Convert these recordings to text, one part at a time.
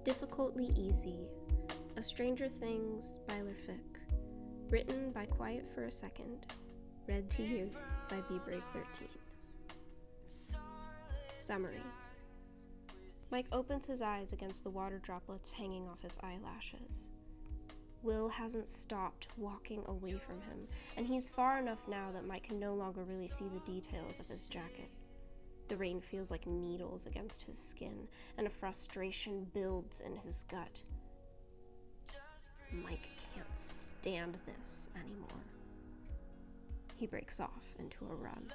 Difficultly Easy, A Stranger Things by Lerfic, written by Quiet for a Second, read to you by BeBrave13. Summary. Mike opens his eyes against the water droplets hanging off his eyelashes. Will hasn't stopped walking away from him, and he's far enough now that Mike can no longer really see the details of his jacket. The rain feels like needles against his skin, and a frustration builds in his gut. Mike can't stand this anymore. He breaks off into a run.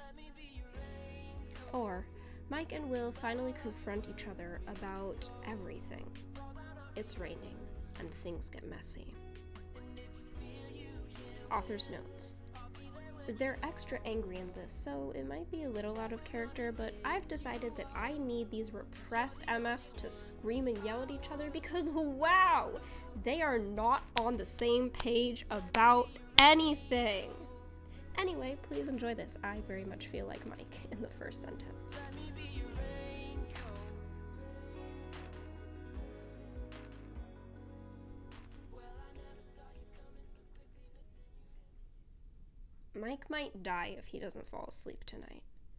Or, Mike and Will finally confront each other about everything. It's raining, and things get messy. Author's notes. They're extra angry in this, so it might be a little out of character, but I've decided that I need these repressed MFs to scream and yell at each other because, wow, they are not on the same page about anything. Anyway, please enjoy this. I very much feel like Mike in the first sentence. Mike might die if he doesn't fall asleep tonight.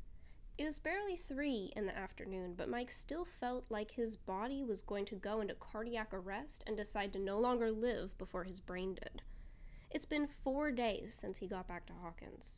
It was barely 3 in the afternoon, but Mike still felt like his body was going to go into cardiac arrest and decide to no longer live before his brain did. It's been 4 days since he got back to Hawkins.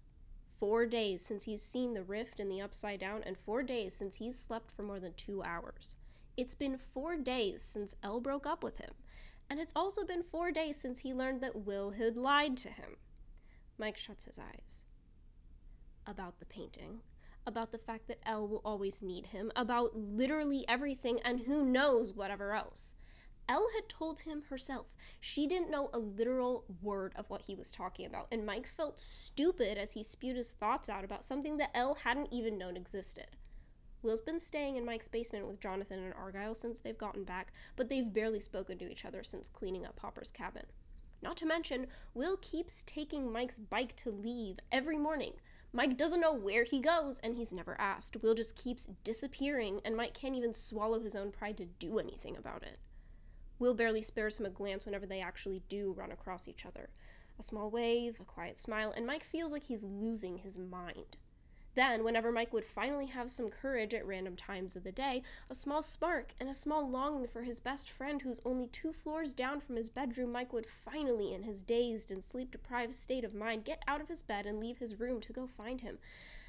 4 days since he's seen the rift in the Upside Down, and 4 days since he's slept for more than 2 hours. It's been 4 days since Elle broke up with him, and it's also been 4 days since he learned that Will had lied to him. Mike shuts his eyes. About the painting, about the fact that Elle will always need him, about literally everything, and who knows whatever else. Elle had told him herself she didn't know a literal word of what he was talking about, and Mike felt stupid as he spewed his thoughts out about something that Elle hadn't even known existed. Will's been staying in Mike's basement with Jonathan and Argyle since they've gotten back, but they've barely spoken to each other since cleaning up Hopper's cabin. Not to mention, Will keeps taking Mike's bike to leave every morning. Mike doesn't know where he goes, and he's never asked. Will just keeps disappearing, and Mike can't even swallow his own pride to do anything about it. Will barely spares him a glance whenever they actually do run across each other. A small wave, a quiet smile, and Mike feels like he's losing his mind. Then, whenever Mike would finally have some courage at random times of the day, a small spark and a small longing for his best friend who's only 2 floors down from his bedroom, Mike would finally, in his dazed and sleep-deprived state of mind, get out of his bed and leave his room to go find him.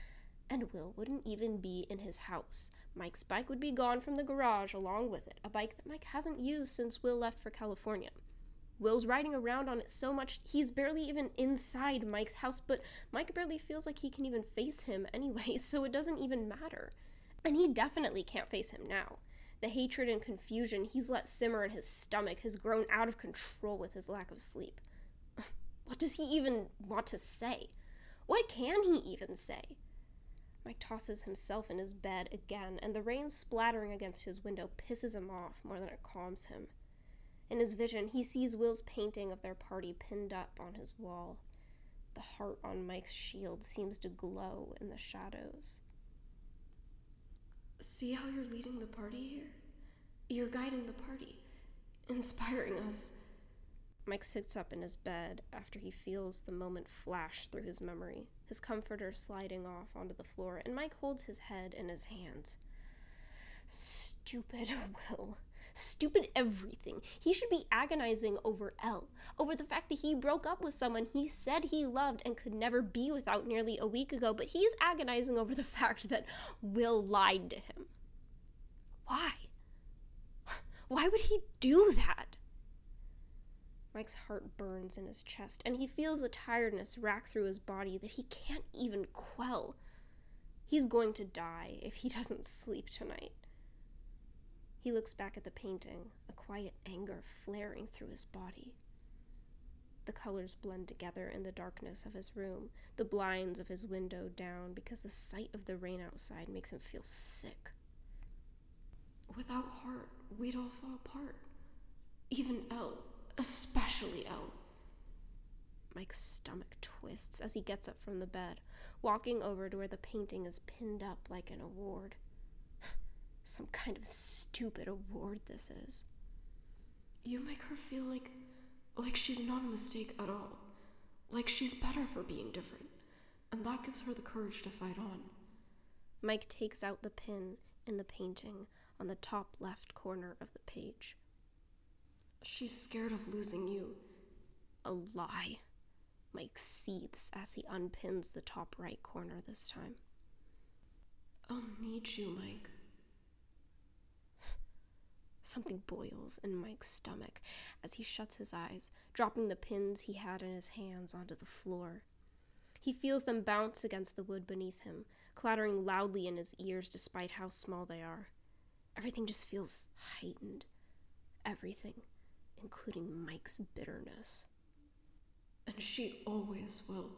And Will wouldn't even be in his house. Mike's bike would be gone from the garage along with it, a bike that Mike hasn't used since Will left for California. Will's riding around on it so much he's barely even inside Mike's house, but Mike barely feels like he can even face him anyway, so it doesn't even matter. And he definitely can't face him now. The hatred and confusion he's let simmer in his stomach has grown out of control with his lack of sleep. What does he even want to say? What can he even say? Mike tosses himself in his bed again, and the rain splattering against his window pisses him off more than it calms him. In his vision, he sees Will's painting of their party pinned up on his wall. The heart on Mike's shield seems to glow in the shadows. See how you're leading the party here? You're guiding the party, inspiring us. Mike sits up in his bed after he feels the moment flash through his memory, his comforter sliding off onto the floor, and Mike holds his head in his hands. Stupid Will. Stupid everything. He should be agonizing over Elle, over the fact that he broke up with someone he said he loved and could never be without nearly a week ago, but he's agonizing over the fact that Will lied to him. Why? Why would he do that? Mike's heart burns in his chest, and he feels a tiredness rack through his body that he can't even quell. He's going to die if he doesn't sleep tonight. He looks back at the painting, a quiet anger flaring through his body. The colors blend together in the darkness of his room, the blinds of his window down, because the sight of the rain outside makes him feel sick. Without heart, we'd all fall apart. Even Elle, especially Elle. Mike's stomach twists as he gets up from the bed, walking over to where the painting is pinned up like an award. Some kind of stupid award this is. You make her feel like she's not a mistake at all. Like she's better for being different. And that gives her the courage to fight on. Mike takes out the pin in the painting on the top left corner of the page. She's scared of losing you. A lie. Mike seethes as he unpins the top right corner this time. I'll need you, Mike. Something boils in Mike's stomach as he shuts his eyes, dropping the pins he had in his hands onto the floor. He feels them bounce against the wood beneath him, clattering loudly in his ears despite how small they are. Everything just feels heightened. Everything, including Mike's bitterness. And she always will.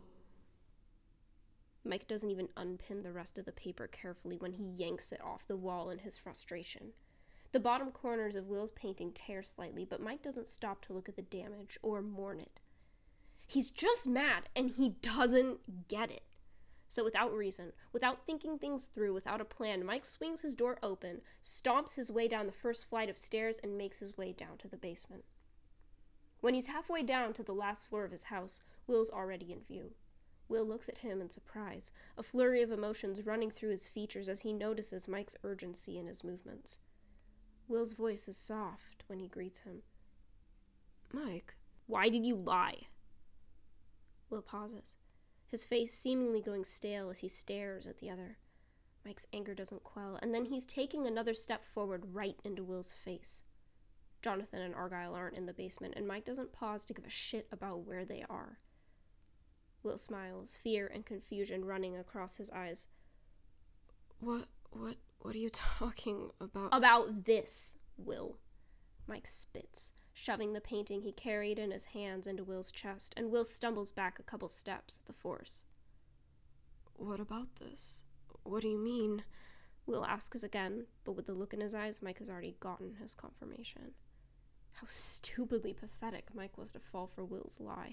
Mike doesn't even unpin the rest of the paper carefully when he yanks it off the wall in his frustration. The bottom corners of Will's painting tear slightly, but Mike doesn't stop to look at the damage or mourn it. He's just mad, and he doesn't get it. So without reason, without thinking things through, without a plan, Mike swings his door open, stomps his way down the first flight of stairs, and makes his way down to the basement. When he's halfway down to the last floor of his house, Will's already in view. Will looks at him in surprise, a flurry of emotions running through his features as he notices Mike's urgency in his movements. Will's voice is soft when he greets him. Mike, why did you lie? Will pauses, his face seemingly going stale as he stares at the other. Mike's anger doesn't quell, and then he's taking another step forward right into Will's face. Jonathan and Argyle aren't in the basement, and Mike doesn't pause to give a shit about where they are. Will smiles, fear and confusion running across his eyes. What are you talking about? About this, Will. Mike spits, shoving the painting he carried in his hands into Will's chest, and Will stumbles back a couple steps at the force. What about this? What do you mean? Will asks again, but with the look in his eyes, Mike has already gotten his confirmation. How stupidly pathetic Mike was to fall for Will's lie.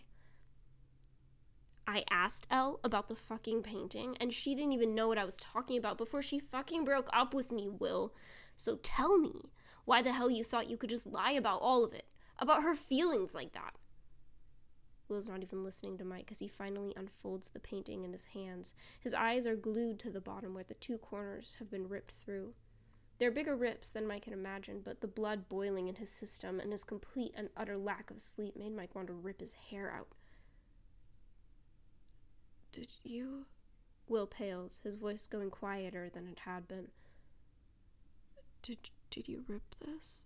I asked Elle about the fucking painting, and she didn't even know what I was talking about before she fucking broke up with me, Will. So tell me, why the hell you thought you could just lie about all of it? About her feelings like that? Will's not even listening to Mike as he finally unfolds the painting in his hands. His eyes are glued to the bottom where the two corners have been ripped through. They're bigger rips than Mike had imagined, but the blood boiling in his system and his complete and utter lack of sleep made Mike want to rip his hair out. Did you? Will pales, his voice going quieter than it had been. Did you rip this?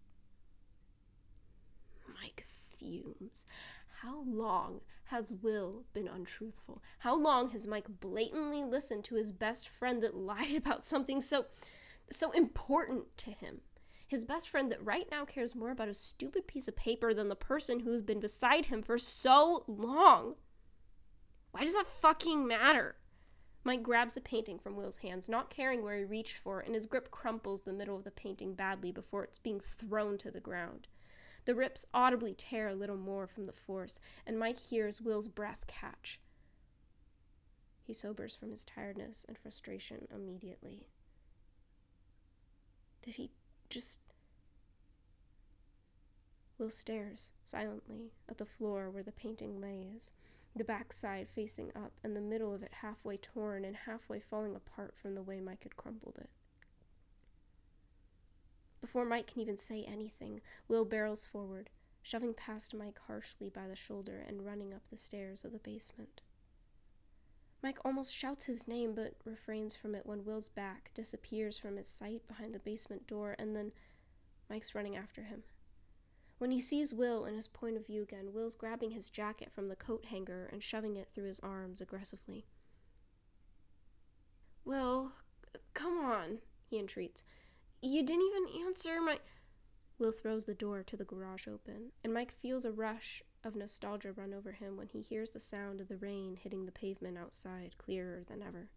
Mike fumes. How long has Will been untruthful? How long has Mike blatantly listened to his best friend that lied about something so important to him? His best friend that right now cares more about a stupid piece of paper than the person who's been beside him for so long. Why does that fucking matter? Mike grabs the painting from Will's hands, not caring where he reached for, and his grip crumples the middle of the painting badly before it's being thrown to the ground. The rips audibly tear a little more from the force, and Mike hears Will's breath catch. He sobers from his tiredness and frustration immediately. Did he just... Will stares, silently, at the floor where the painting lays, the back side facing up, and the middle of it halfway torn and halfway falling apart from the way Mike had crumpled it. Before Mike can even say anything, Will barrels forward, shoving past Mike harshly by the shoulder and running up the stairs of the basement. Mike almost shouts his name, but refrains from it when Will's back disappears from his sight behind the basement door, and then Mike's running after him. When he sees Will in his point of view again, Will's grabbing his jacket from the coat hanger and shoving it through his arms aggressively. Will, come on, he entreats. You didn't even answer my... Will throws the door to the garage open, and Mike feels a rush of nostalgia run over him when he hears the sound of the rain hitting the pavement outside clearer than ever.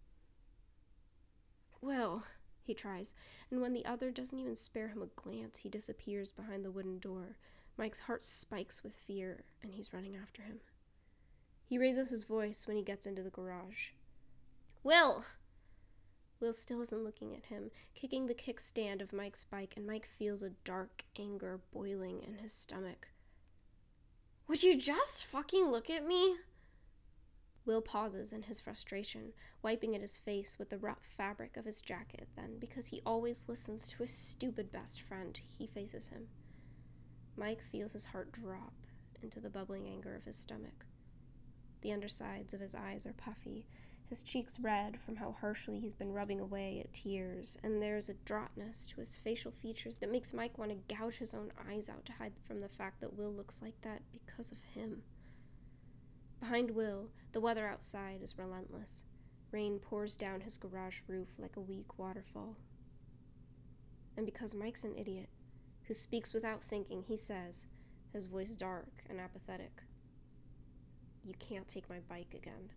Will, he tries, and when the other doesn't even spare him a glance, he disappears behind the wooden door. Mike's heart spikes with fear, and he's running after him. He raises his voice when he gets into the garage. Will! Will still isn't looking at him, kicking the kickstand of Mike's bike, and Mike feels a dark anger boiling in his stomach. Would you just fucking look at me? Will pauses in his frustration, wiping at his face with the rough fabric of his jacket. Then, because he always listens to his stupid best friend, he faces him. Mike feels his heart drop into the bubbling anger of his stomach. The undersides of his eyes are puffy, his cheeks red from how harshly he's been rubbing away at tears, and there's a draughtiness to his facial features that makes Mike want to gouge his own eyes out to hide from the fact that Will looks like that because of him. Behind Will, the weather outside is relentless. Rain pours down his garage roof like a weak waterfall. And because Mike's an idiot, who speaks without thinking, he says, his voice dark and apathetic, "You can't take my bike again."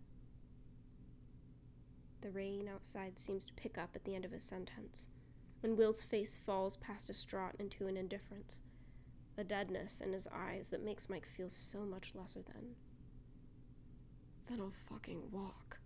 The rain outside seems to pick up at the end of his sentence, and Will's face falls past distraught into an indifference, a deadness in his eyes that makes Mike feel so much lesser than. Then I'll fucking walk.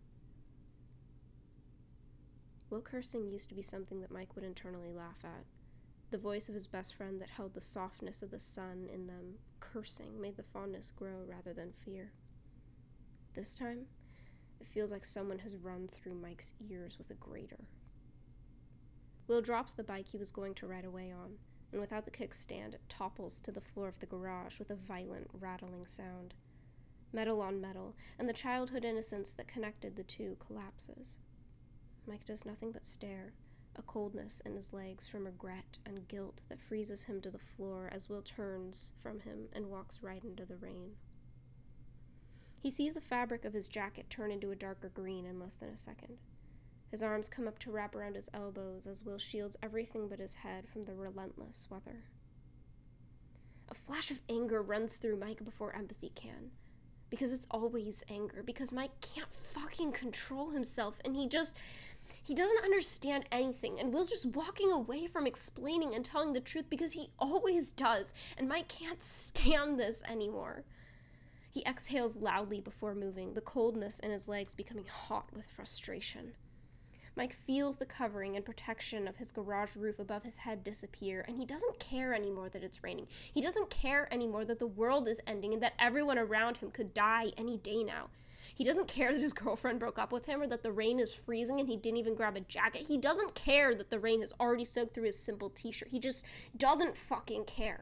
Will cursing used to be something that Mike would internally laugh at. The voice of his best friend that held the softness of the sun in them, cursing, made the fondness grow rather than fear. This time, it feels like someone has run through Mike's ears with a grater. Will drops the bike he was going to ride away on, and without the kickstand, it topples to the floor of the garage with a violent, rattling sound. Metal on metal, and the childhood innocence that connected the two collapses. Mike does nothing but stare, a coldness in his legs from regret and guilt that freezes him to the floor as Will turns from him and walks right into the rain. He sees the fabric of his jacket turn into a darker green in less than a second. His arms come up to wrap around his elbows as Will shields everything but his head from the relentless weather. A flash of anger runs through Mike before empathy can. Because it's always anger. Because Mike can't fucking control himself, and he doesn't understand anything, and Will's just walking away from explaining and telling the truth because he always does, and Mike can't stand this anymore. He exhales loudly before moving, the coldness in his legs becoming hot with frustration. Mike feels the covering and protection of his garage roof above his head disappear, and he doesn't care anymore that it's raining. He doesn't care anymore that the world is ending and that everyone around him could die any day now. He doesn't care that his girlfriend broke up with him or that the rain is freezing and he didn't even grab a jacket. He doesn't care that the rain has already soaked through his simple t-shirt. He just doesn't fucking care.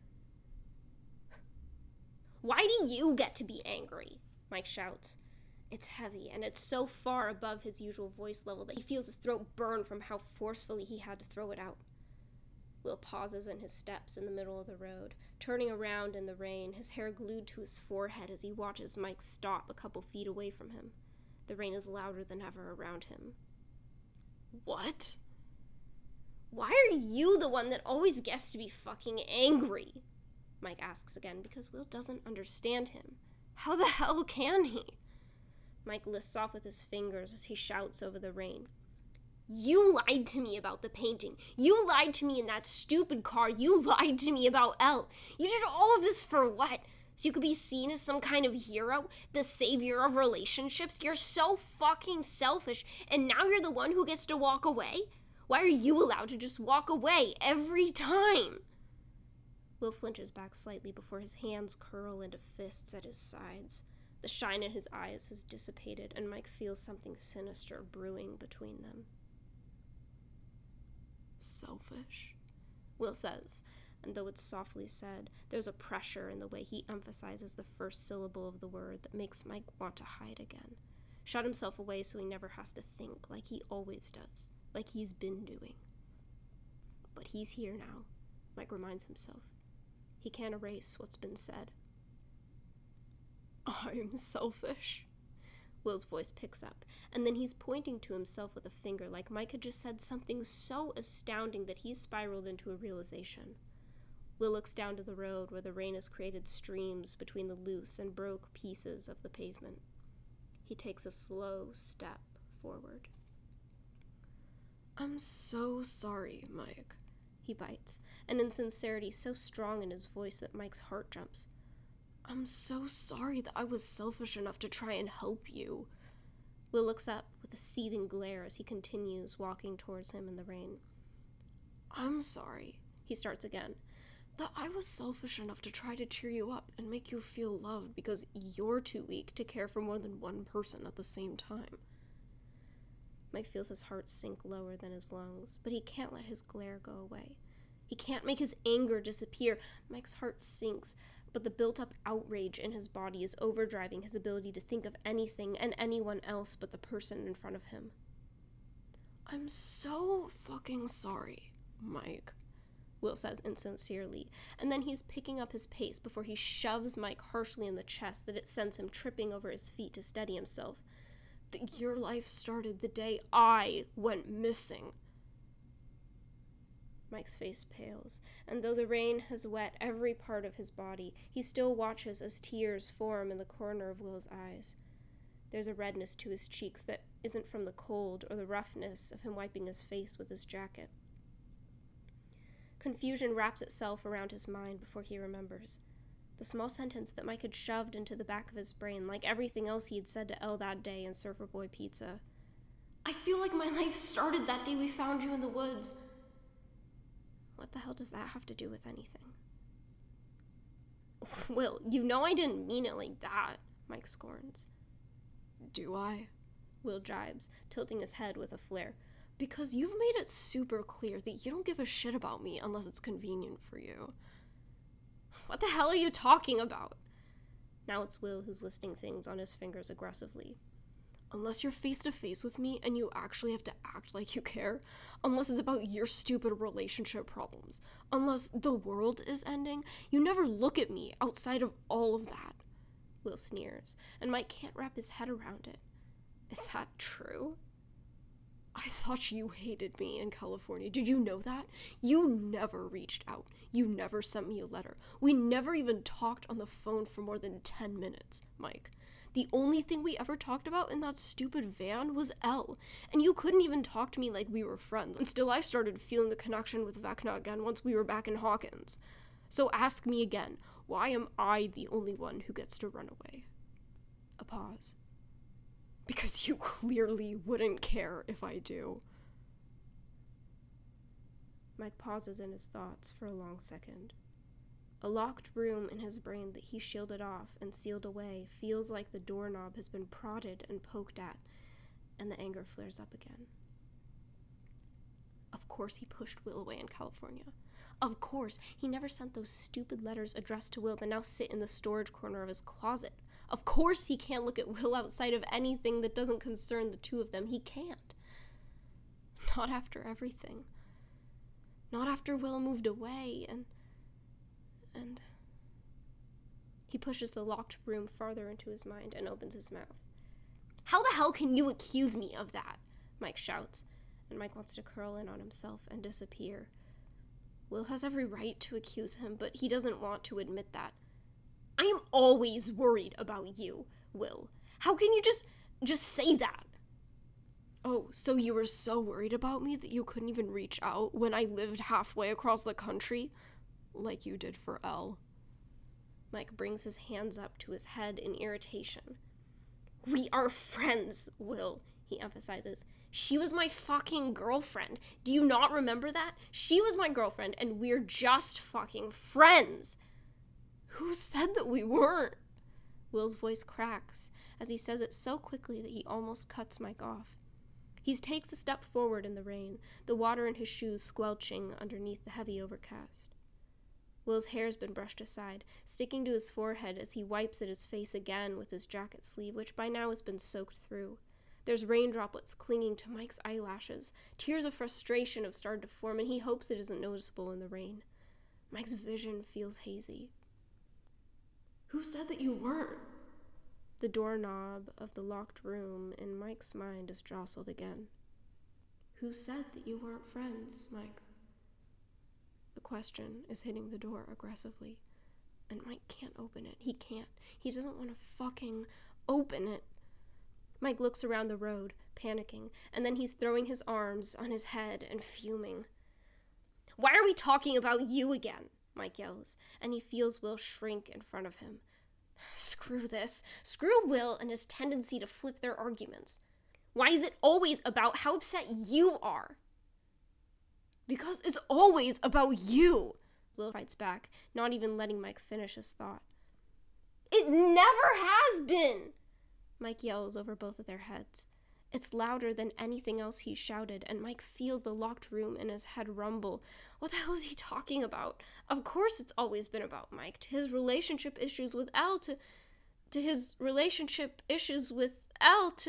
"Why do you get to be angry?" Mike shouts. It's heavy, and it's so far above his usual voice level that he feels his throat burn from how forcefully he had to throw it out. Will pauses in his steps in the middle of the road, turning around in the rain, his hair glued to his forehead as he watches Mike stop a couple feet away from him. The rain is louder than ever around him. "What? Why are you the one that always gets to be fucking angry?" Mike asks again because Will doesn't understand him. How the hell can he? Mike lists off with his fingers as he shouts over the rain. "You lied to me about the painting. You lied to me in that stupid car. You lied to me about Elle. You did all of this for what? So you could be seen as some kind of hero? The savior of relationships? You're so fucking selfish, and now you're the one who gets to walk away? Why are you allowed to just walk away every time?" Will flinches back slightly before his hands curl into fists at his sides. The shine in his eyes has dissipated, and Mike feels something sinister brewing between them. "Selfish," Will says, and though it's softly said, there's a pressure in the way he emphasizes the first syllable of the word that makes Mike want to hide again, shut himself away so he never has to think like he always does, like he's been doing. But he's here now, Mike reminds himself. He can't erase what's been said. "I'm selfish." Will's voice picks up, and then he's pointing to himself with a finger like Mike had just said something so astounding that he's spiraled into a realization. Will looks down to the road where the rain has created streams between the loose and broke pieces of the pavement. He takes a slow step forward. "I'm so sorry, Mike," he bites, an insincerity so strong in his voice that Mike's heart jumps. "I'm so sorry that I was selfish enough to try and help you." Will looks up with a seething glare as he continues walking towards him in the rain. I'm sorry, he starts again. That I was selfish enough to try to cheer you up and make you feel loved because you're too weak to care for more than one person at the same time. Mike feels his heart sink lower than his lungs, but he can't let his glare go away. He can't make his anger disappear. Mike's heart sinks, but the built-up outrage in his body is overdriving his ability to think of anything and anyone else but the person in front of him. I'm so fucking sorry, Mike, Will says insincerely, and then he's picking up his pace before he shoves Mike harshly in the chest that it sends him tripping over his feet to steady himself. That your life started the day I went missing. Mike's face pales, and though the rain has wet every part of his body, he still watches as tears form in the corner of Will's eyes. There's a redness to his cheeks that isn't from the cold or the roughness of him wiping his face with his jacket. Confusion wraps itself around his mind before he remembers. The small sentence that Mike had shoved into the back of his brain, like everything else he had said to Elle that day in Surfer Boy Pizza. I feel like my life started that day we found you in the woods. What the hell does that have to do with anything? Will, you know I didn't mean it like that, Mike scorns. Do I? Will jibes, tilting his head with a flare. Because you've made it super clear that you don't give a shit about me unless it's convenient for you. What the hell are you talking about? Now it's Will who's listing things on his fingers aggressively. Unless you're face to face with me and you actually have to act like you care. Unless it's about your stupid relationship problems. Unless the world is ending. You never look at me outside of all of that. Will sneers, and Mike can't wrap his head around it. Is that true? I thought you hated me in California. Did you know that? You never reached out. You never sent me a letter. We never even talked on the phone for more than 10 minutes, Mike. The only thing we ever talked about in that stupid van was Elle, and you couldn't even talk to me like we were friends. And still I started feeling the connection with Vecna again once we were back in Hawkins. So ask me again, why am I the only one who gets to run away? A pause. Because you clearly wouldn't care if I do. Mike pauses in his thoughts for a long second. A locked room in his brain that he shielded off and sealed away feels like the doorknob has been prodded and poked at, and the anger flares up again. Of course he pushed Will away in California. Of course he never sent those stupid letters addressed to Will that now sit in the storage corner of his closet. Of course he can't look at Will outside of anything that doesn't concern the two of them. He can't. Not after everything. Not after Will moved away and he pushes the locked room farther into his mind and opens his mouth. How the hell can you accuse me of that? Mike shouts, and Mike wants to curl in on himself and disappear. Will has every right to accuse him, but he doesn't want to admit that. I am always worried about you, Will. How can you just say that? Oh, so you were so worried about me that you couldn't even reach out when I lived halfway across the country? Like you did for Elle. Mike brings his hands up to his head in irritation. We are friends, Will, he emphasizes. She was my fucking girlfriend. Do you not remember that? She was my girlfriend, and we're just fucking friends. Who said that we weren't? Will's voice cracks as he says it so quickly that he almost cuts Mike off. He takes a step forward in the rain, the water in his shoes squelching underneath the heavy overcast. Will's hair's been brushed aside, sticking to his forehead as he wipes at his face again with his jacket sleeve, which by now has been soaked through. There's rain droplets clinging to Mike's eyelashes. Tears of frustration have started to form, and he hopes it isn't noticeable in the rain. Mike's vision feels hazy. Who said that you weren't? The doorknob of the locked room in Mike's mind is jostled again. Who said that you weren't friends, Mike? The question is hitting the door aggressively, and Mike can't open it. He can't. He doesn't want to fucking open it. Mike looks around the road, panicking, and then he's throwing his arms on his head and fuming. Why are we talking about you again? Mike yells, and he feels Will shrink in front of him. Screw this. Screw Will and his tendency to flip their arguments. Why is it always about how upset you are? Because it's always about you, Will fights back, not even letting Mike finish his thought. It never has been, Mike yells over both of their heads. It's louder than anything else he shouted, and Mike feels the locked room in his head rumble. What the hell is he talking about? Of course it's always been about Mike, to his relationship issues with Elle, to his relationship issues with Elle, to...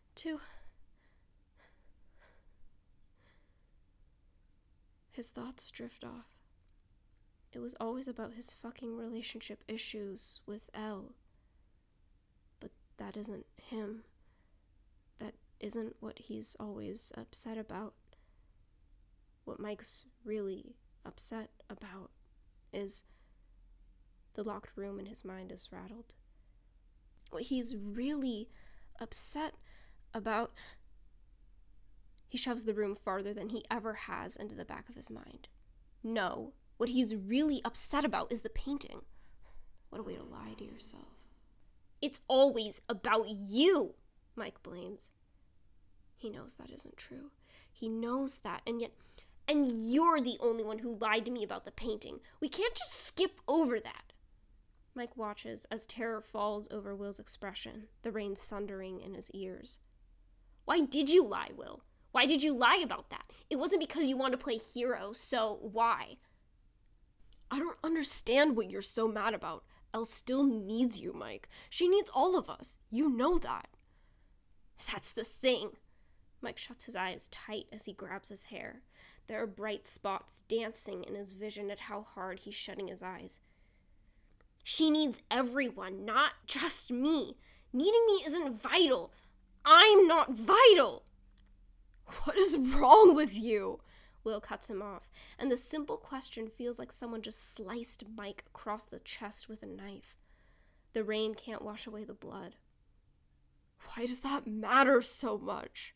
His thoughts drift off. It was always about his fucking relationship issues with Elle. But that isn't him. That isn't what he's always upset about. What Mike's really upset about is the locked room in his mind is rattled. What he's really upset about... He shoves the room farther than he ever has into the back of his mind. No, what he's really upset about is the painting. What a way to lie to yourself. It's always about you, Mike blames. He knows that isn't true. He knows that, and you're the only one who lied to me about the painting. We can't just skip over that. Mike watches as terror falls over Will's expression, the rain thundering in his ears. Why did you lie, Will? Why did you lie about that? It wasn't because you wanted to play hero, so why? I don't understand what you're so mad about. Elle still needs you, Mike. She needs all of us. You know that. That's the thing. Mike shuts his eyes tight as he grabs his hair. There are bright spots dancing in his vision at how hard he's shutting his eyes. She needs everyone, not just me. Needing me isn't vital. I'm not vital. What is wrong with you? Will cuts him off, and the simple question feels like someone just sliced Mike across the chest with a knife. The rain can't wash away the blood. Why does that matter so much?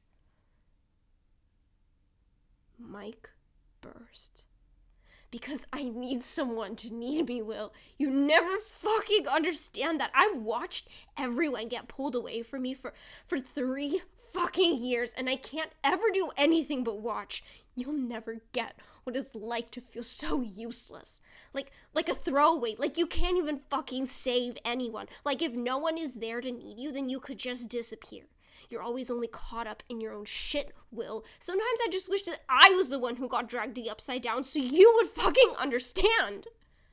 Mike bursts. Because I need someone to need me, Will. You never fucking understand that. I've watched everyone get pulled away from me for 3 fucking years, and I can't ever do anything but watch. You'll never get what it's like to feel so useless. Like a throwaway. Like you can't even fucking save anyone. Like if no one is there to need you, then you could just disappear. You're always only caught up in your own shit, Will. Sometimes I just wish that I was the one who got dragged to the Upside Down so you would fucking understand.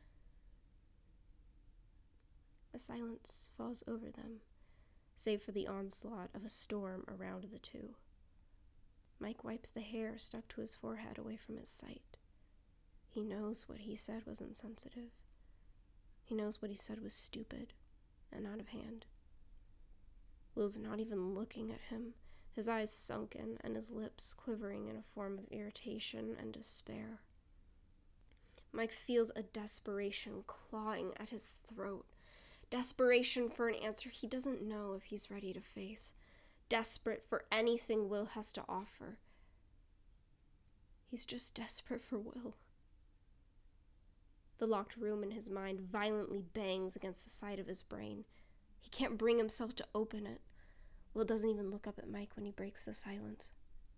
A silence falls over them, save for the onslaught of a storm around the two. Mike wipes the hair stuck to his forehead away from his sight. He knows what he said was insensitive. He knows what he said was stupid and out of hand. Will's not even looking at him, his eyes sunken and his lips quivering in a form of irritation and despair. Mike feels a desperation clawing at his throat. Desperation for an answer he doesn't know if he's ready to face. Desperate for anything Will has to offer. He's just desperate for Will. The locked room in his mind violently bangs against the side of his brain. He can't bring himself to open it. Will doesn't even look up at Mike when he breaks the silence.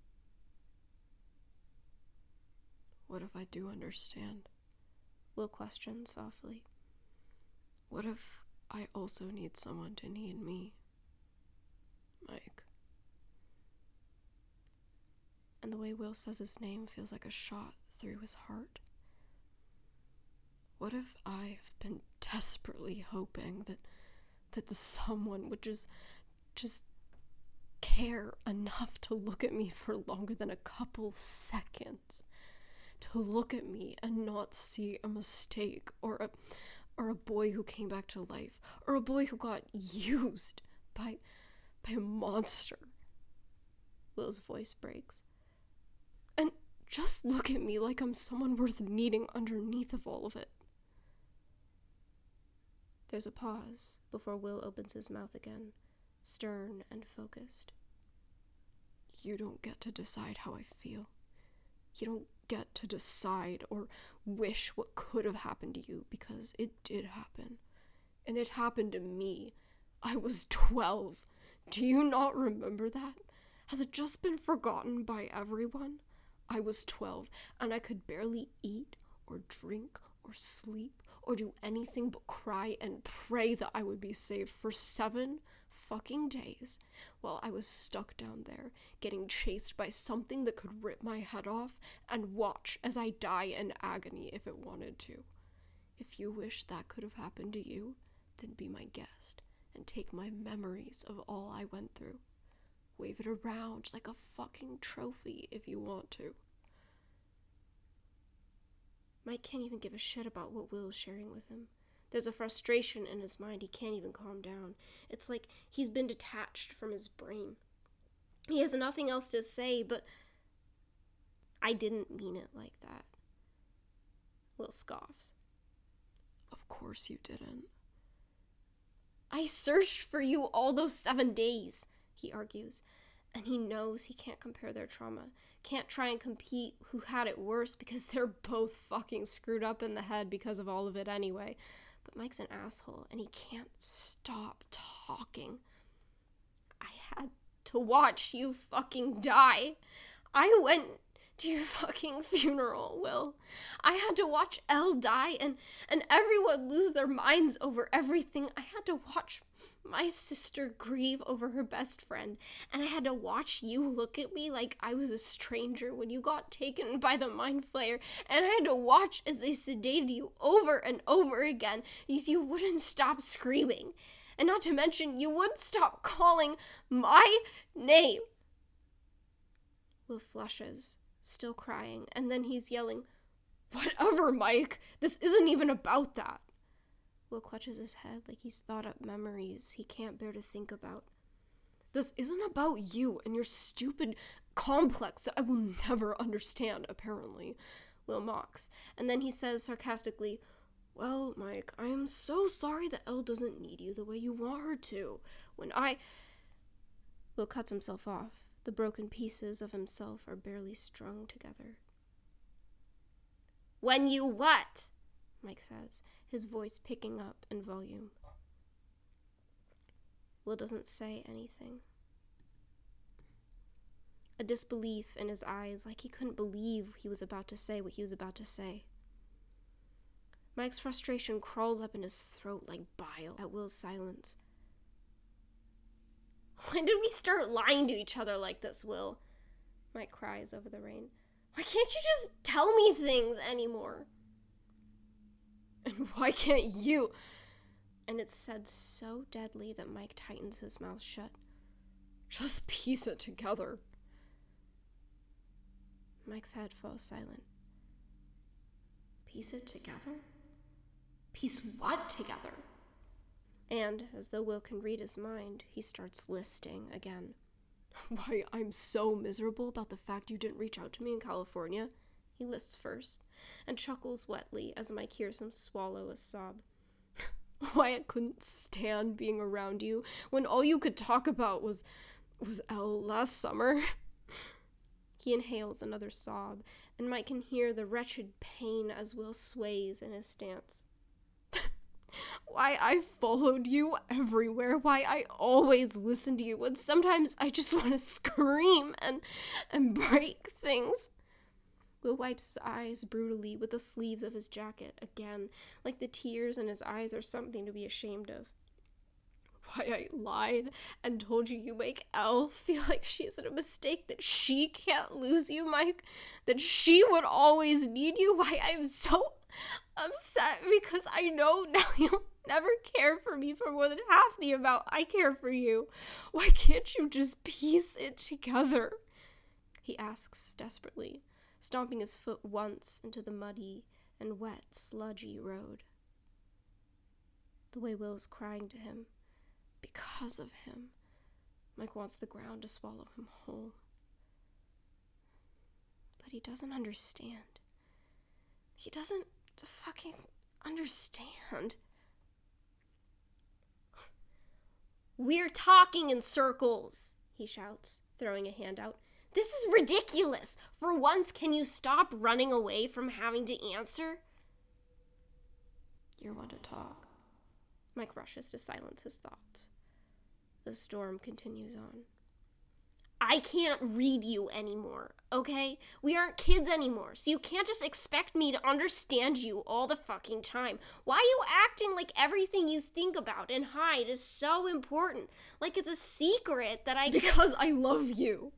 What if I do understand? Will questions softly. What if I also need someone to need me? Mike. And the way Will says his name feels like a shot through his heart. What if I've been desperately hoping that someone would just care enough to look at me for longer than a couple seconds? To look at me and not see a mistake or a boy who came back to life, or a boy who got used by a monster. Will's voice breaks. And just look at me like I'm someone worth needing underneath of all of it. There's a pause before Will opens his mouth again, stern and focused. You don't get to decide how I feel. You don't get to decide or wish what could have happened to you, because it did happen. And it happened to me. I was 12. Do you not remember that? Has it just been forgotten by everyone? I was 12, and I could barely eat or drink or sleep or do anything but cry and pray that I would be saved for 7 fucking days while I was stuck down there, getting chased by something that could rip my head off and watch as I die in agony if it wanted to. If you wish that could have happened to you, then be my guest and take my memories of all I went through. Wave it around like a fucking trophy if you want to. Mike can't even give a shit about what Will is sharing with him. There's a frustration in his mind he can't even calm down. It's like he's been detached from his brain. He has nothing else to say, but I didn't mean it like that. Will scoffs. Of course you didn't. I searched for you all those 7 days, he argues. And he knows he can't compare their trauma. Can't try and compete who had it worse because they're both fucking screwed up in the head because of all of it anyway. But Mike's an asshole and he can't stop talking. I had to watch you fucking die. I went to your fucking funeral, Will. I had to watch Elle die and everyone lose their minds over everything. I had to watch my sister grieve over her best friend, and I had to watch you look at me like I was a stranger when you got taken by the mind flayer, and I had to watch as they sedated you over and over again because you wouldn't stop screaming. And not to mention, you wouldn't stop calling my name. Will flushes, still crying, and then he's yelling, "Whatever, Mike! This isn't even about that!" Will clutches his head like he's thought up memories he can't bear to think about. This isn't about you and your stupid complex that I will never understand, apparently. Will mocks, and then he says sarcastically, "Well, Mike, I am so sorry that Elle doesn't need you the way you want her to. Will cuts himself off. The broken pieces of himself are barely strung together. "When you what?" Mike says, his voice picking up in volume. Will doesn't say anything. A disbelief in his eyes, like he couldn't believe he was about to say what he was about to say. Mike's frustration crawls up in his throat like bile at Will's silence. "When did we start lying to each other like this, Will?" Mike cries over the rain. "Why can't you just tell me things anymore?" "And why can't you?" And it's said so deadly that Mike tightens his mouth shut. "Just piece it together." Mike's head falls silent. Piece it together? Piece what together? And, as though Will can read his mind, he starts listing again. "Why, I'm so miserable about the fact you didn't reach out to me in California," he lists first, and chuckles wetly as Mike hears him swallow a sob. "Why I couldn't stand being around you when all you could talk about was Elle last summer." He inhales another sob, and Mike can hear the wretched pain as Will sways in his stance. "Why I followed you everywhere, why I always listened to you, and sometimes I just want to scream and break things." Will wipes his eyes brutally with the sleeves of his jacket again, like the tears in his eyes are something to be ashamed of. "Why I lied and told you make Elle feel like she's in a mistake, that she can't lose you, Mike, that she would always need you. Why I'm so upset because I know now you'll never care for me for more than half the amount I care for you. Why can't you just piece it together?" he asks desperately, stomping his foot once into the muddy and wet, sludgy road. The way Will's crying to him, because of him, Mike wants the ground to swallow him whole. But he doesn't understand. He doesn't fucking understand. "We're talking in circles," he shouts, throwing a hand out. "This is ridiculous. For once, can you stop running away from having to answer?" "You're one to talk." Mike rushes to silence his thoughts. The storm continues on. I can't read you anymore, okay? We aren't kids anymore, so you can't just expect me to understand you all the fucking time. Why are you acting like everything you think about and hide is so important? Like it's a secret that I Because I love you.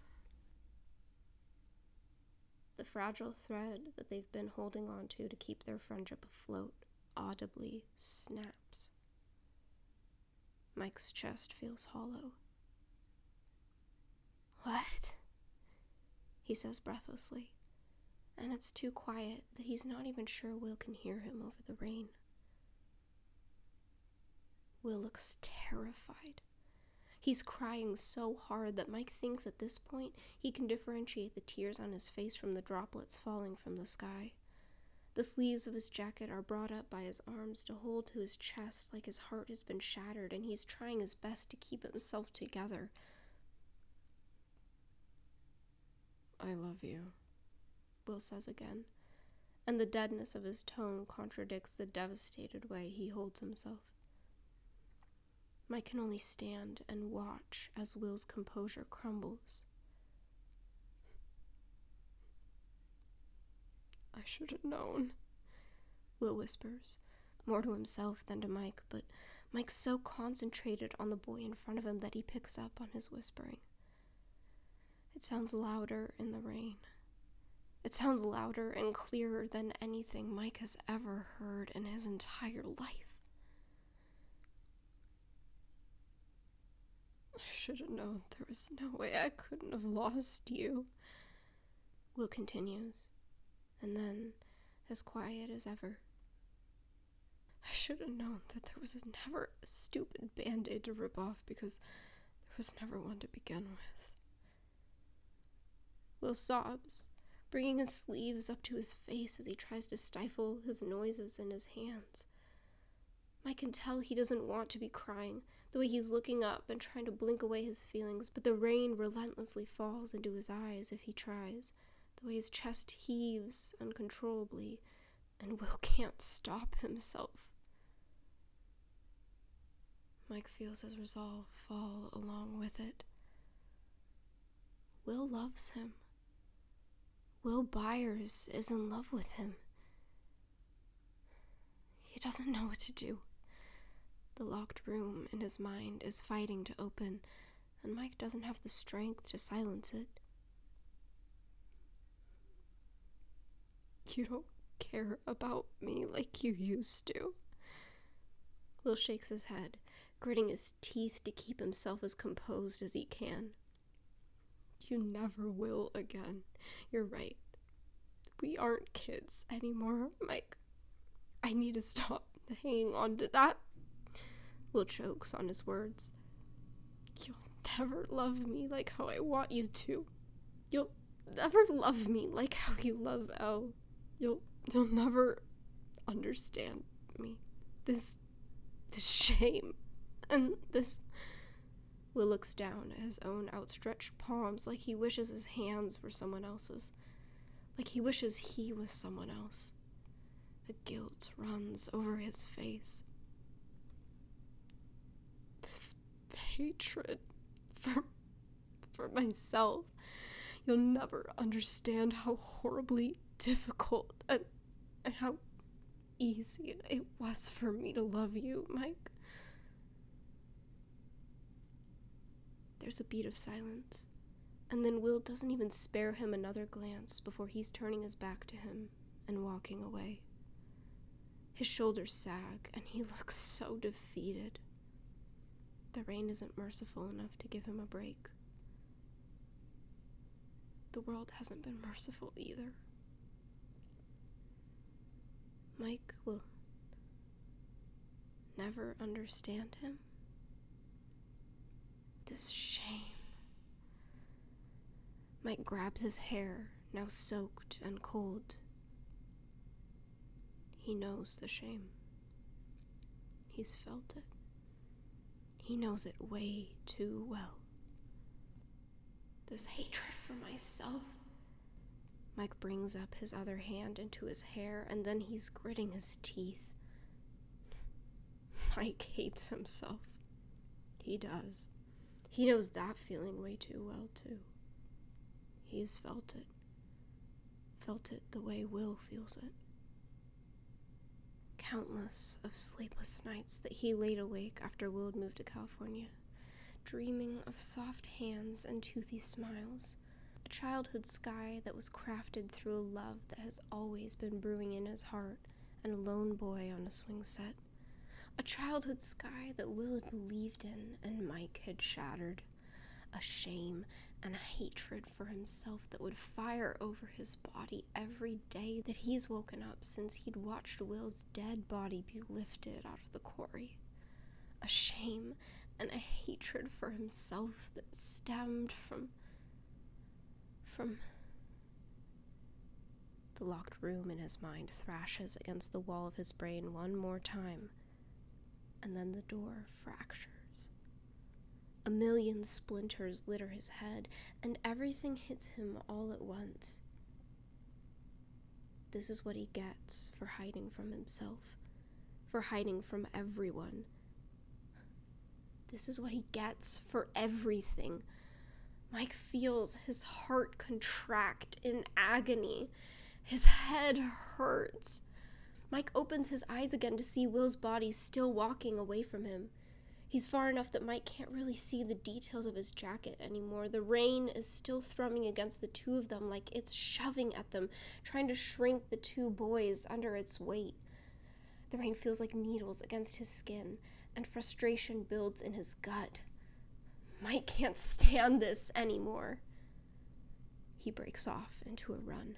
The fragile thread that they've been holding on to keep their friendship afloat audibly snaps. Mike's chest feels hollow. "What?" he says breathlessly, and it's too quiet that he's not even sure Will can hear him over the rain. Will looks terrified. He's crying so hard that Mike thinks at this point he can differentiate the tears on his face from the droplets falling from the sky. The sleeves of his jacket are brought up by his arms to hold to his chest like his heart has been shattered, and he's trying his best to keep himself together. "I love you," Will says again, and the deadness of his tone contradicts the devastated way he holds himself. Mike can only stand and watch as Will's composure crumbles. "I should have known," Will whispers, more to himself than to Mike, but Mike's so concentrated on the boy in front of him that he picks up on his whispering. It sounds louder in the rain. It sounds louder and clearer than anything Mike has ever heard in his entire life. "I should have known there was no way I couldn't have lost you," Will continues, and then, as quiet as ever, "I should have known that there was never a stupid Band-Aid to rip off because there was never one to begin with." Will sobs, bringing his sleeves up to his face as he tries to stifle his noises in his hands. Mike can tell he doesn't want to be crying, the way he's looking up and trying to blink away his feelings, but the rain relentlessly falls into his eyes if he tries, the way his chest heaves uncontrollably, and Will can't stop himself. Mike feels his resolve fall along with it. Will loves him. Will Byers is in love with him. He doesn't know what to do. The locked room in his mind is fighting to open, and Mike doesn't have the strength to silence it. "You don't care about me like you used to." Will shakes his head, gritting his teeth to keep himself as composed as he can. "You never will again. You're right. We aren't kids anymore, Mike. I need to stop hanging on to that." Will chokes on his words. "You'll never love me like how I want you to. You'll never love me like how you love Elle. You'll never understand me. This shame and this..." Will looks down at his own outstretched palms like he wishes his hands were someone else's, like he wishes he was someone else. A guilt runs over his face. This hatred for myself. You'll never understand how horribly difficult and how easy it was for me to love you, Mike. There's a beat of silence, and then Will doesn't even spare him another glance before he's turning his back to him and walking away. His shoulders sag, and he looks so defeated. The rain isn't merciful enough to give him a break. The world hasn't been merciful either. Mike will never understand him. This shame. Mike grabs his hair, now soaked and cold. He knows the shame. He's felt it. He knows it way too well. This hatred for myself. Mike brings up his other hand into his hair, and then he's gritting his teeth. Mike hates himself. He does. He knows that feeling way too well, too. He's felt it. Felt it the way Will feels it. Countless of sleepless nights that he laid awake after Will had moved to California, dreaming of soft hands and toothy smiles, a childhood sky that was crafted through a love that has always been brewing in his heart, and a lone boy on a swing set. A childhood sky that Will had believed in and Mike had shattered. A shame and a hatred for himself that would fire over his body every day that he's woken up since he'd watched Will's dead body be lifted out of the quarry. A shame and a hatred for himself that stemmed from the locked room in his mind thrashes against the wall of his brain one more time, and then the door fractures. A million splinters litter his head, and everything hits him all at once. This is what he gets for hiding from himself, for hiding from everyone. This is what he gets for everything. Mike feels his heart contract in agony. His head hurts. Mike opens his eyes again to see Will's body still walking away from him. He's far enough that Mike can't really see the details of his jacket anymore. The rain is still thrumming against the two of them like it's shoving at them, trying to shrink the two boys under its weight. The rain feels like needles against his skin, and frustration builds in his gut. Mike can't stand this anymore. He breaks off into a run.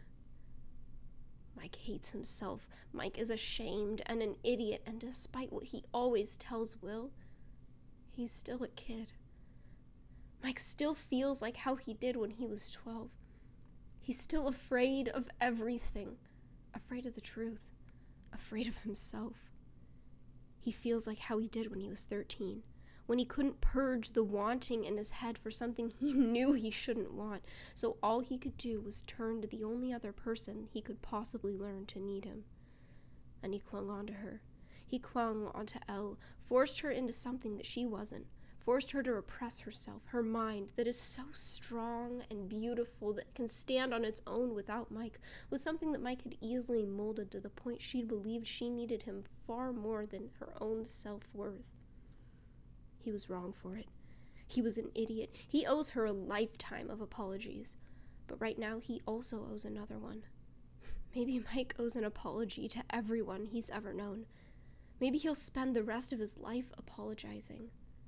Mike hates himself. Mike is ashamed and an idiot, and despite what he always tells Will, he's still a kid. Mike still feels like how he did when he was 12. He's still afraid of everything. Afraid of the truth. Afraid of himself. He feels like how he did when he was 13, when he couldn't purge the wanting in his head for something he knew he shouldn't want, so all he could do was turn to the only other person he could possibly learn to need him. And he clung onto her. He clung onto Elle, forced her into something that she wasn't, forced her to repress herself, her mind that is so strong and beautiful that can stand on its own without Mike, was something that Mike had easily molded to the point she believed she needed him far more than her own self-worth. He was wrong for it. He was an idiot. He owes her a lifetime of apologies. But right now, he also owes another one. Maybe Mike owes an apology to everyone he's ever known. Maybe he'll spend the rest of his life apologizing.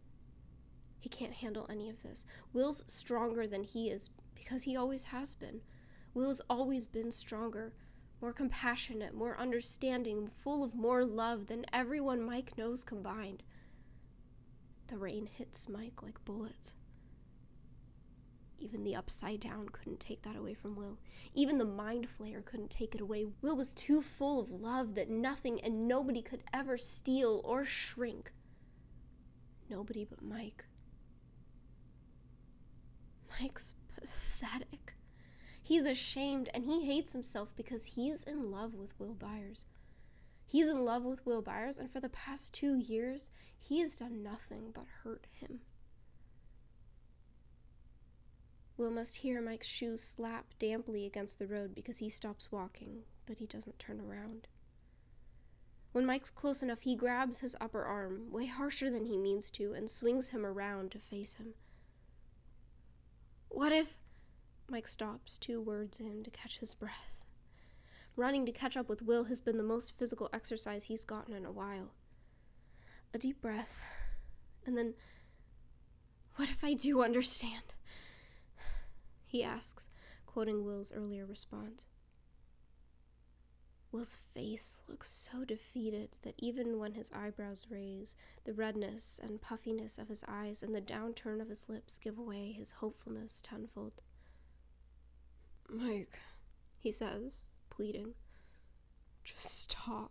He can't handle any of this. Will's stronger than he is because he always has been. Will's always been stronger, more compassionate, more understanding, full of more love than everyone Mike knows combined. The rain hits Mike like bullets. Even the Upside Down couldn't take that away from Will. Even the Mind Flayer couldn't take it away. Will was too full of love that nothing and nobody could ever steal or shrink. Nobody but Mike. Mike's pathetic. He's ashamed and he hates himself because he's in love with Will Byers. He's in love with Will Byers, and for the past 2 years, he has done nothing but hurt him. Will must hear Mike's shoes slap damply against the road because he stops walking, but he doesn't turn around. When Mike's close enough, he grabs his upper arm, way harsher than he means to, and swings him around to face him. What if... Mike stops 2 words in to catch his breath. Running to catch up with Will has been the most physical exercise he's gotten in a while. A deep breath, and then, what if I do understand? He asks, quoting Will's earlier response. Will's face looks so defeated that even when his eyebrows raise, the redness and puffiness of his eyes and the downturn of his lips give away his hopefulness tenfold. Mike, he says, pleading. Just stop.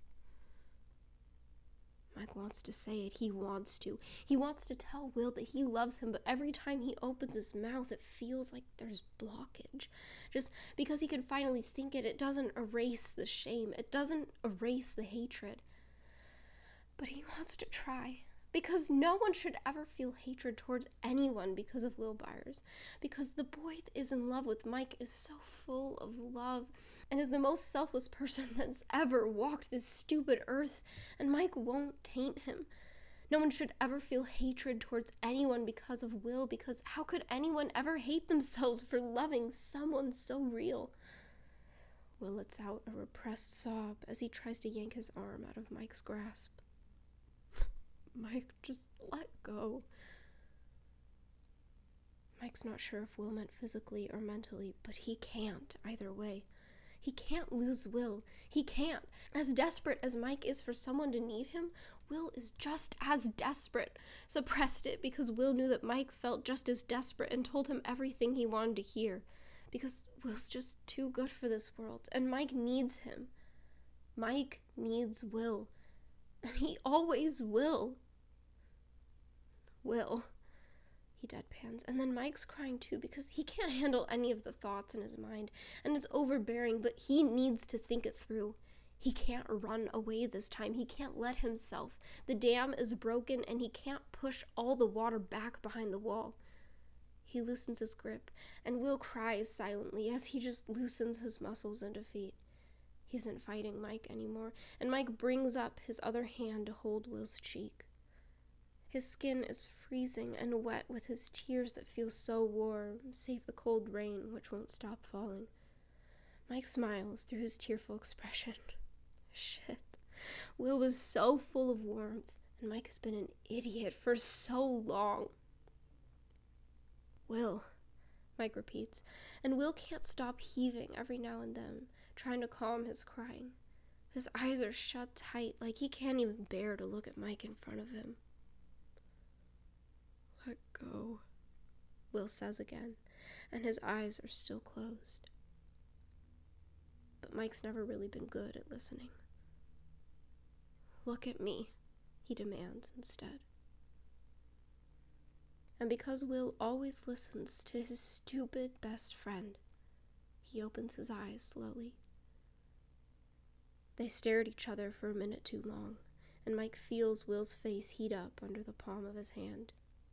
Mike wants to say it. He wants to. He wants to tell Will that he loves him, but every time he opens his mouth, it feels like there's blockage. Just because he can finally think it, it doesn't erase the shame. It doesn't erase the hatred. But he wants to try. Because no one should ever feel hatred towards anyone because of Will Byers. Because the boy that is in love with Mike is so full of love and is the most selfless person that's ever walked this stupid earth, and Mike won't taint him. No one should ever feel hatred towards anyone because of Will, because how could anyone ever hate themselves for loving someone so real? Will lets out a repressed sob as he tries to yank his arm out of Mike's grasp. Mike, just let go. Mike's not sure if Will meant physically or mentally, but he can't either way. He can't lose Will. He can't. As desperate as Mike is for someone to need him, Will is just as desperate. Suppressed it because Will knew that Mike felt just as desperate and told him everything he wanted to hear. Because Will's just too good for this world, and Mike needs him. Mike needs Will, and he always will. Will, he deadpans, and then Mike's crying too because he can't handle any of the thoughts in his mind, and it's overbearing, but he needs to think it through. He can't run away this time. He can't let himself. The dam is broken, and he can't push all the water back behind the wall. He loosens his grip, and Will cries silently as he just loosens his muscles in defeat. He isn't fighting Mike anymore, and Mike brings up his other hand to hold Will's cheek. His skin is freezing and wet with his tears that feel so warm, save the cold rain which won't stop falling. Mike smiles through his tearful expression. Shit. Will was so full of warmth, and Mike has been an idiot for so long. Will, Mike repeats, and Will can't stop heaving every now and then, trying to calm his crying. His eyes are shut tight, like he can't even bear to look at Mike in front of him. Let go, Will says again, and his eyes are still closed. But Mike's never really been good at listening. Look at me, he demands instead. And because Will always listens to his stupid best friend, he opens his eyes slowly. They stare at each other for a minute too long, and Mike feels Will's face heat up under the palm of his hand.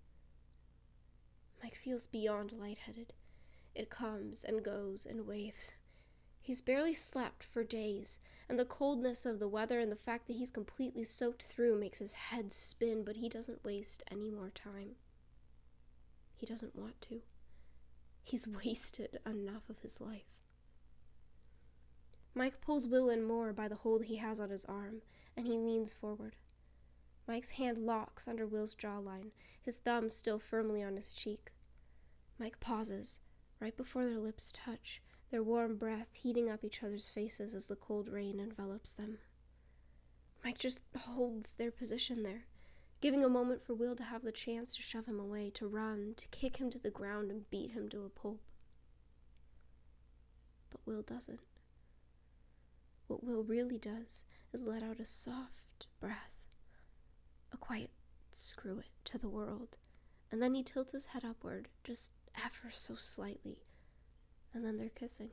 Mike feels beyond lightheaded. It comes and goes in waves. He's barely slept for days, and the coldness of the weather and the fact that he's completely soaked through makes his head spin, but he doesn't waste any more time. He doesn't want to. He's wasted enough of his life. Mike pulls Will in more by the hold he has on his arm, and he leans forward. Mike's hand locks under Will's jawline, his thumb still firmly on his cheek. Mike pauses, right before their lips touch, their warm breath heating up each other's faces as the cold rain envelops them. Mike just holds their position there, giving a moment for Will to have the chance to shove him away, to run, to kick him to the ground and beat him to a pulp. But Will doesn't. What Will really does is let out a soft breath, a quiet screw it to the world, and then he tilts his head upward, just ever so slightly, and then they're kissing.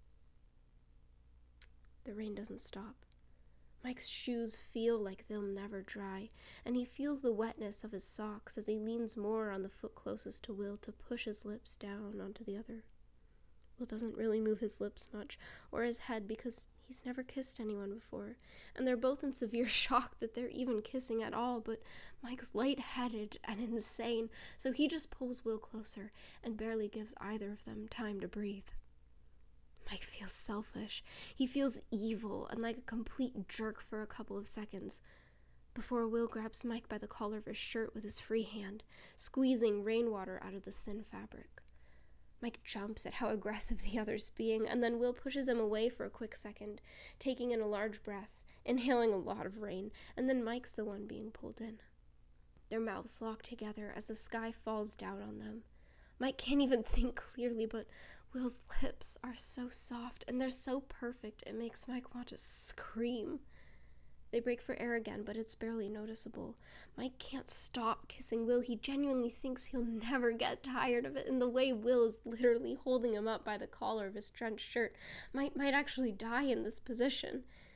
The rain doesn't stop. Mike's shoes feel like they'll never dry, and he feels the wetness of his socks as he leans more on the foot closest to Will to push his lips down onto the other. Will doesn't really move his lips much, or his head, because he's never kissed anyone before, and they're both in severe shock that they're even kissing at all, but Mike's lightheaded and insane, so he just pulls Will closer and barely gives either of them time to breathe. Mike feels selfish. He feels evil and like a complete jerk for a couple of seconds, before Will grabs Mike by the collar of his shirt with his free hand, squeezing rainwater out of the thin fabric. Mike jumps at how aggressive the other's being, and then Will pushes him away for a quick second, taking in a large breath, inhaling a lot of rain, and then Mike's the one being pulled in. Their mouths lock together as the sky falls down on them. Mike can't even think clearly, but Will's lips are so soft, and they're so perfect, it makes Mike want to scream. They break for air again, but it's barely noticeable. Mike can't stop kissing Will. He genuinely thinks he'll never get tired of it, and the way Will is literally holding him up by the collar of his trench shirt might actually die in this position.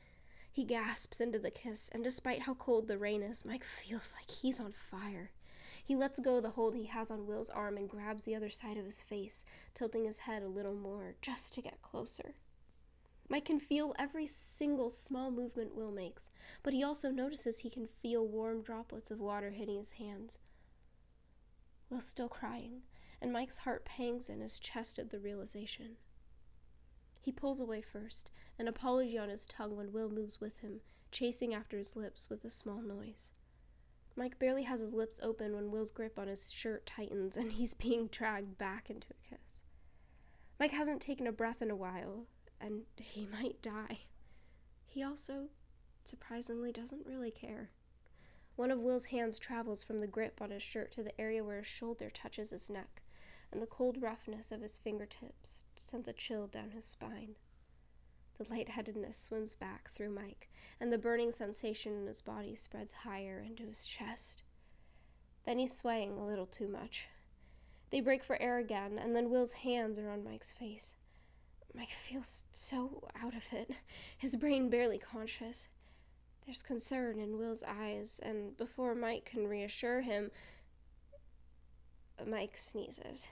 He gasps into the kiss, and despite how cold the rain is, Mike feels like he's on fire. He lets go of the hold he has on Will's arm and grabs the other side of his face, tilting his head a little more, just to get closer. Mike can feel every single small movement Will makes, but he also notices he can feel warm droplets of water hitting his hands. Will's still crying, and Mike's heart pangs in his chest at the realization. He pulls away first, an apology on his tongue when Will moves with him, chasing after his lips with a small noise. Mike barely has his lips open when Will's grip on his shirt tightens and he's being dragged back into a kiss. Mike hasn't taken a breath in a while, and he might die. He also, surprisingly, doesn't really care. One of Will's hands travels from the grip on his shirt to the area where his shoulder touches his neck, and the cold roughness of his fingertips sends a chill down his spine. The lightheadedness swims back through Mike, and the burning sensation in his body spreads higher into his chest. Then he's swaying a little too much. They break for air again, and then Will's hands are on Mike's face. Mike feels so out of it, his brain barely conscious. There's concern in Will's eyes, and before Mike can reassure him, Mike sneezes.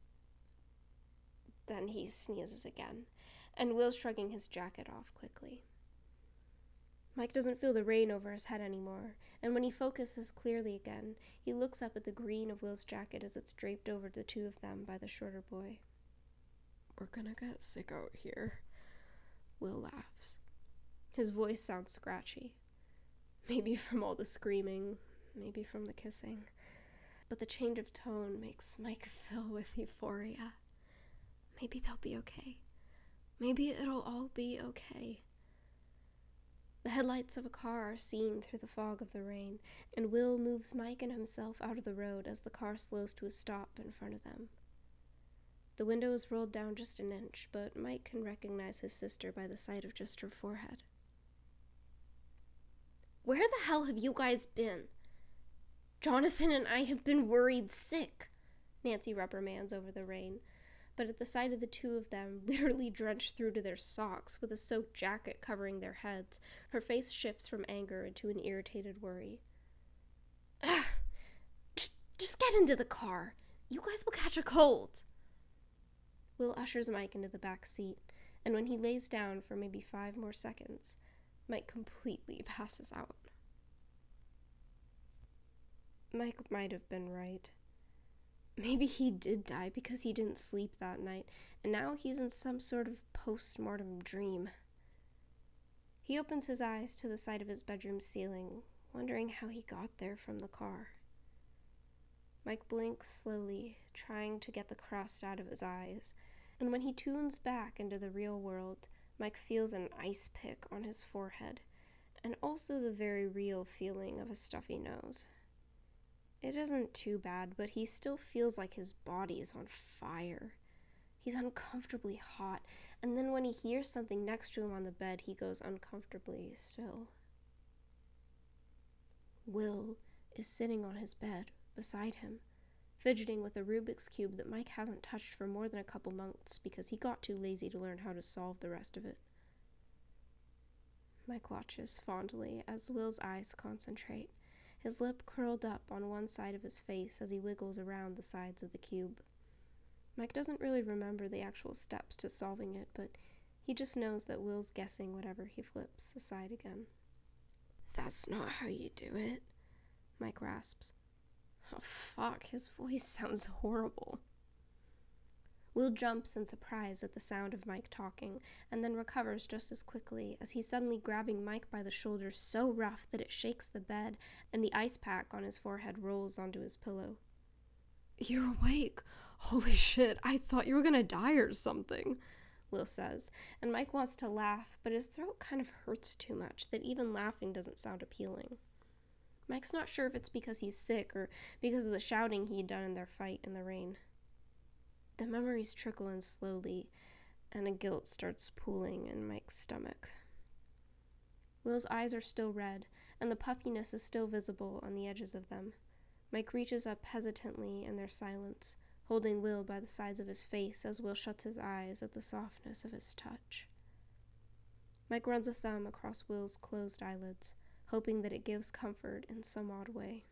Then he sneezes again, and Will's shrugging his jacket off quickly. Mike doesn't feel the rain over his head anymore, and when he focuses clearly again, he looks up at the green of Will's jacket as it's draped over the two of them by the shorter boy. "We're gonna get sick out here." Will laughs. His voice sounds scratchy. Maybe from all the screaming, maybe from the kissing. But the change of tone makes Mike fill with euphoria. Maybe they'll be okay. Maybe it'll all be okay. The headlights of a car are seen through the fog of the rain, and Will moves Mike and himself out of the road as the car slows to a stop in front of them. The window is rolled down just an inch, but Mike can recognize his sister by the sight of just her forehead. "Where the hell have you guys been? Jonathan and I have been worried sick," Nancy reprimands over the rain, but at the sight of the two of them, literally drenched through to their socks with a soaked jacket covering their heads, her face shifts from anger into an irritated worry. "Ugh, just get into the car. You guys will catch a cold." Will ushers Mike into the back seat, and when he lays down for maybe 5 more seconds, Mike completely passes out. Mike might have been right. Maybe he did die because he didn't sleep that night, and now he's in some sort of post-mortem dream. He opens his eyes to the side of his bedroom ceiling, wondering how he got there from the car. Mike blinks slowly, trying to get the crust out of his eyes, and when he tunes back into the real world, Mike feels an ice pick on his forehead, and also the very real feeling of a stuffy nose. It isn't too bad, but he still feels like his body is on fire. He's uncomfortably hot, and then when he hears something next to him on the bed, he goes uncomfortably still. Will is sitting on his bed beside him, fidgeting with a Rubik's Cube that Mike hasn't touched for more than a couple months because he got too lazy to learn how to solve the rest of it. Mike watches fondly as Will's eyes concentrate, his lip curled up on one side of his face as he wiggles around the sides of the cube. Mike doesn't really remember the actual steps to solving it, but he just knows that Will's guessing whatever he flips aside again. "That's not how you do it," Mike rasps. Oh fuck, his voice sounds horrible. Will jumps in surprise at the sound of Mike talking, and then recovers just as quickly as he's suddenly grabbing Mike by the shoulder so rough that it shakes the bed, and the ice pack on his forehead rolls onto his pillow. "You're awake. Holy shit, I thought you were gonna die or something," Will says, and Mike wants to laugh, but his throat kind of hurts too much that even laughing doesn't sound appealing. Mike's not sure if it's because he's sick or because of the shouting he'd done in their fight in the rain. The memories trickle in slowly, and a guilt starts pooling in Mike's stomach. Will's eyes are still red, and the puffiness is still visible on the edges of them. Mike reaches up hesitantly in their silence, holding Will by the sides of his face as Will shuts his eyes at the softness of his touch. Mike runs a thumb across Will's closed eyelids, hoping that it gives comfort in some odd way.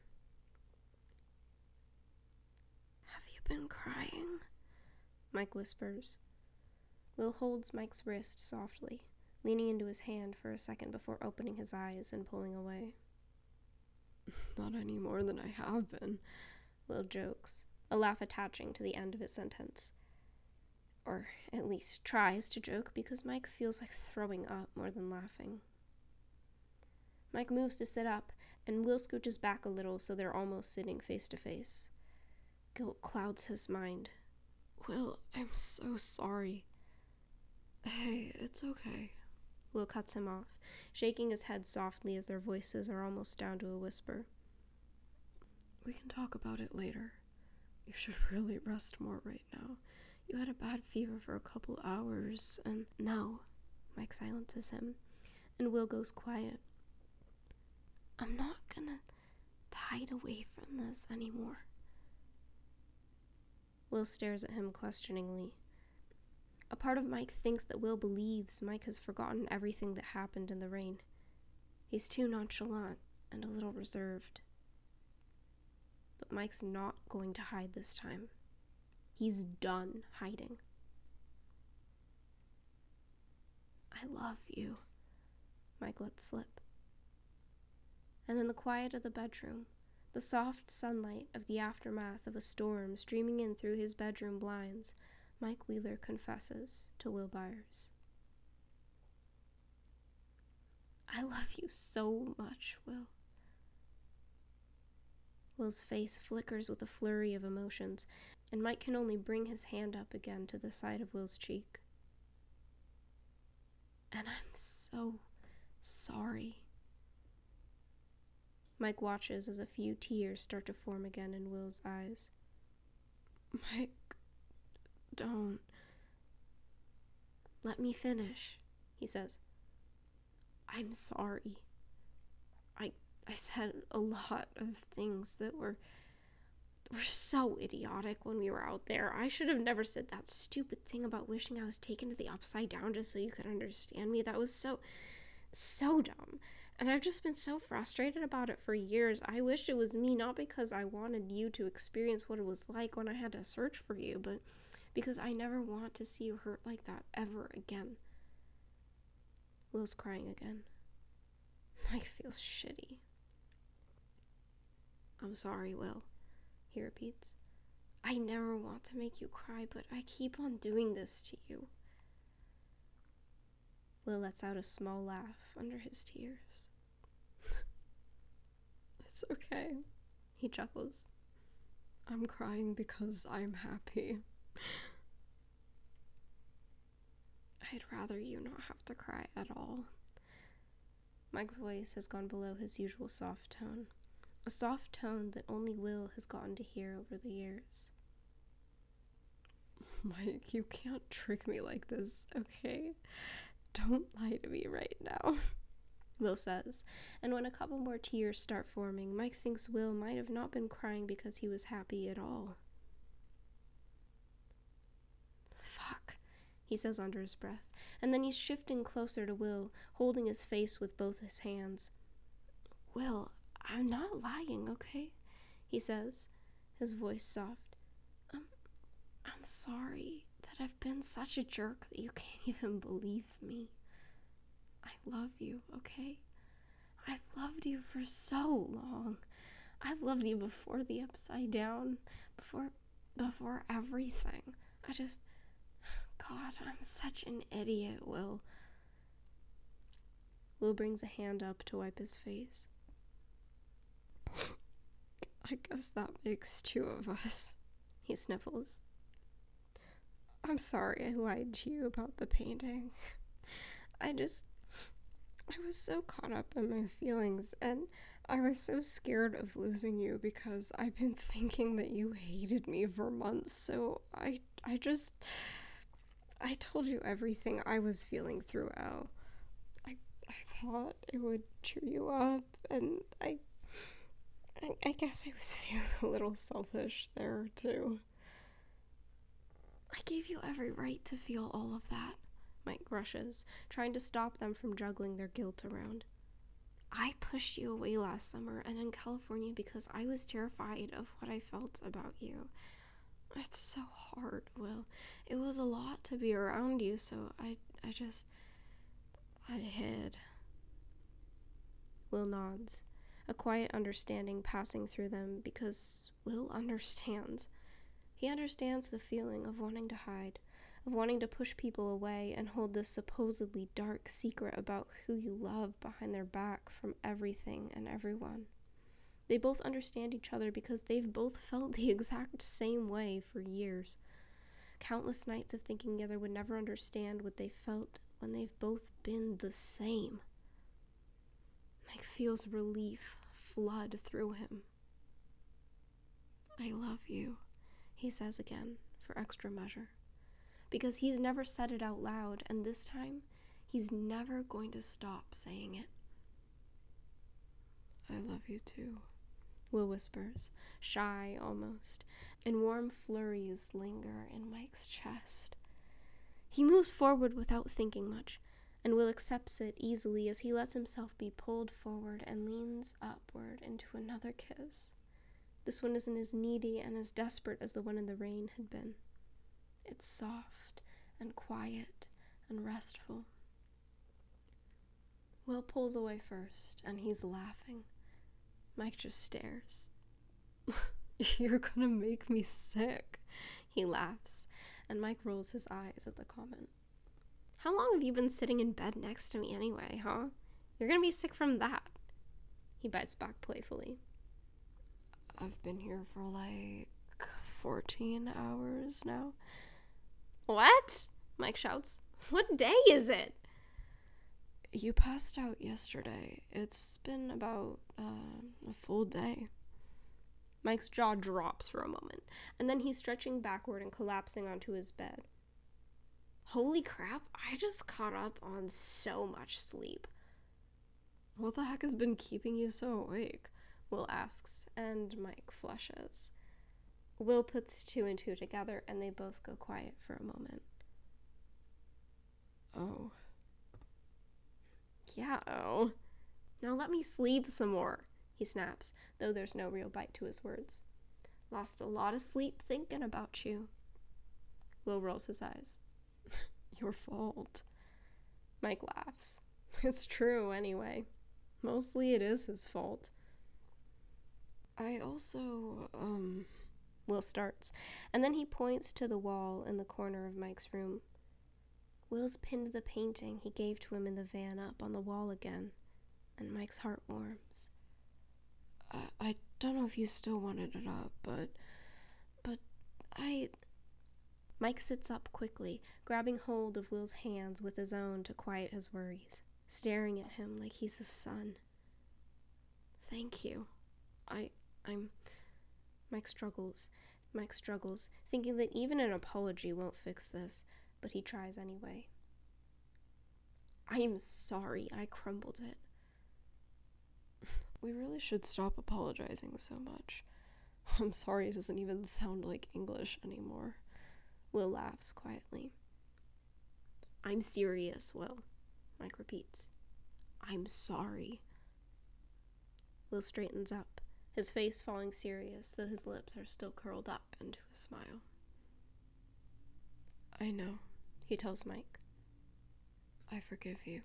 Have you been crying? Mike whispers. Will holds Mike's wrist softly, leaning into his hand for a second before opening his eyes and pulling away. Not any more than I have been, Will jokes, a laugh attaching to the end of his sentence. Or at least tries to joke, because Mike feels like throwing up more than laughing. Mike moves to sit up, and Will scooches back a little so they're almost sitting face to face. Guilt clouds his mind. Will, I'm so sorry. Hey, it's okay. Will cuts him off, shaking his head softly as their voices are almost down to a whisper. We can talk about it later. You should really rest more right now. You had a bad fever for a couple hours, and... No, Mike silences him, and Will goes quiet. I'm not gonna hide away from this anymore. Will stares at him questioningly. A part of Mike thinks that Will believes Mike has forgotten everything that happened in the rain. He's too nonchalant and a little reserved. But Mike's not going to hide this time. He's done hiding. I love you, Mike lets slip. And in the quiet of the bedroom, the soft sunlight of the aftermath of a storm streaming in through his bedroom blinds, Mike Wheeler confesses to Will Byers. I love you so much, Will. Will's face flickers with a flurry of emotions, and Mike can only bring his hand up again to the side of Will's cheek. And I'm so sorry. Mike watches as a few tears start to form again in Will's eyes. Mike, don't. Let me finish, he says. I'm sorry. I said a lot of things that were so idiotic when we were out there. I should have never said that stupid thing about wishing I was taken to the Upside Down just so you could understand me. That was so dumb. And I've just been so frustrated about it for years. I wished it was me, not because I wanted you to experience what it was like when I had to search for you, but because I never want to see you hurt like that ever again. Will's crying again. Mike feels shitty. I'm sorry, Will, he repeats. I never want to make you cry, but I keep on doing this to you. Will lets out a small laugh under his tears. It's okay, he chuckles. I'm crying because I'm happy. I'd rather you not have to cry at all. Mike's voice has gone below his usual soft tone, a soft tone that only Will has gotten to hear over the years. Mike, you can't trick me like this, okay? Don't lie to me right now, Will says, and when a couple more tears start forming, Mike thinks Will might have not been crying because he was happy at all. Fuck, he says under his breath, and then he's shifting closer to Will, holding his face with both his hands. Will, I'm not lying, okay? He says, his voice soft. I'm sorry that I've been such a jerk that you can't even believe me. I love you, okay? I've loved you for so long. I've loved you before the Upside Down, before everything. God, I'm such an idiot, Will. Will brings a hand up to wipe his face. I guess that makes two of us, he sniffles. I'm sorry I lied to you about the painting. I was so caught up in my feelings, and I was so scared of losing you because I've been thinking that you hated me for months, so I told you everything I was feeling through Elle. I thought it would cheer you up, and I guess I was feeling a little selfish there, too. I gave you every right to feel all of that. Mike rushes, trying to stop them from juggling their guilt around. I pushed you away last summer and in California because I was terrified of what I felt about you. It's so hard, Will. It was a lot to be around you, so I hid. Will nods, a quiet understanding passing through them because Will understands. He understands the feeling of wanting to hide, of wanting to push people away and hold this supposedly dark secret about who you love behind their back from everything and everyone. They both understand each other because they've both felt the exact same way for years. Countless nights of thinking the other would never understand what they felt when they've both been the same. Mike feels relief flood through him. I love you, he says again, for extra measure. Because he's never said it out loud, and this time, he's never going to stop saying it. I love you too, Will whispers, shy almost, and warm flurries linger in Mike's chest. He moves forward without thinking much, and Will accepts it easily as he lets himself be pulled forward and leans upward into another kiss. This one isn't as needy and as desperate as the one in the rain had been. It's soft and quiet and restful. Will pulls away first, and he's laughing. Mike just stares. You're gonna make me sick, he laughs, and Mike rolls his eyes at the comment. How long have you been sitting in bed next to me anyway, huh? You're gonna be sick from that. He bites back playfully. I've been here for like 14 hours now. What? Mike shouts. What day is it? You passed out yesterday. It's been about a full day. Mike's jaw drops for a moment, and then he's stretching backward and collapsing onto his bed. Holy crap, I just caught up on so much sleep. What the heck has been keeping you so awake? Will asks, and Mike flushes. Will puts two and two together, and they both go quiet for a moment. Oh. Yeah, oh. Now let me sleep some more, he snaps, though there's no real bite to his words. Lost a lot of sleep thinking about you. Will rolls his eyes. Your fault. Mike laughs. It's true, anyway. Mostly it is his fault. I also, Will starts, and then he points to the wall in the corner of Mike's room. Will's pinned the painting he gave to him in the van up on the wall again, and Mike's heart warms. I don't know if you still wanted it up, but Mike sits up quickly, grabbing hold of Will's hands with his own to quiet his worries, staring at him like he's his son. Thank you. Mike struggles, thinking that even an apology won't fix this, but he tries anyway. I am sorry I crumbled it. We really should stop apologizing so much. I'm sorry it doesn't even sound like English anymore. Will laughs quietly. I'm serious, Will, Mike repeats. I'm sorry. Will straightens up, his face falling serious, though his lips are still curled up into a smile. I know, he tells Mike. I forgive you.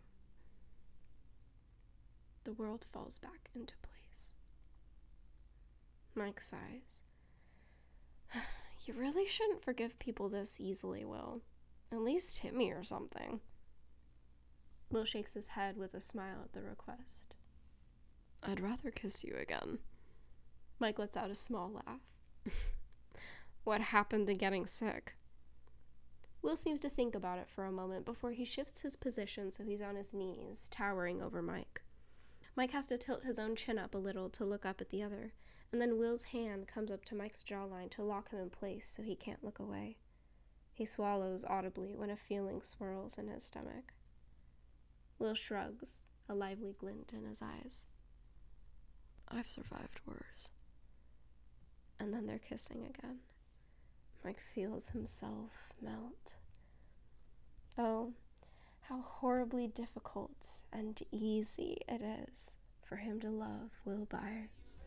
The world falls back into place. Mike sighs. You really shouldn't forgive people this easily, Will. At least hit me or something. Will shakes his head with a smile at the request. I'd rather kiss you again. Mike lets out a small laugh. What happened to getting sick? Will seems to think about it for a moment before he shifts his position so he's on his knees, towering over Mike. Mike has to tilt his own chin up a little to look up at the other, and then Will's hand comes up to Mike's jawline to lock him in place so he can't look away. He swallows audibly when a feeling swirls in his stomach. Will shrugs, a lively glint in his eyes. I've survived worse. And then they're kissing again. Mike feels himself melt. Oh, how horribly difficult and easy it is for him to love Will Byers.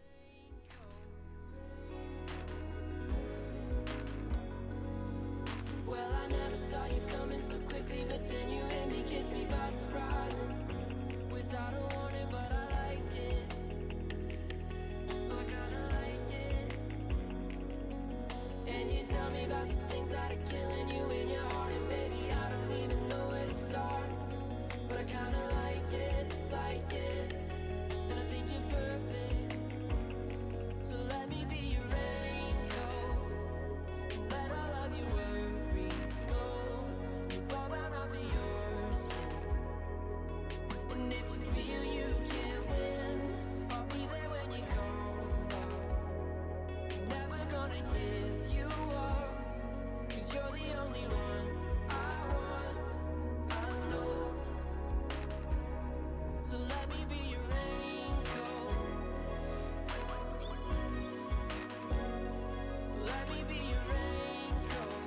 Well, I never saw you coming so quickly, but then you hit me, kissed me by surprise. Without a warning, but I liked it. I kinda like it. And you tell me about the things that are killing you in your heart, and baby, I don't even know where to start. But I kinda like it, and I think you're perfect. So let me be your raincoat, let all of your worries go, and fall down off of your skin. And if you feel you can't win, I'll be there when you call out. Never gonna give you up, 'cause you're the only one I want, I know. So let me be your raincoat, let me be your raincoat.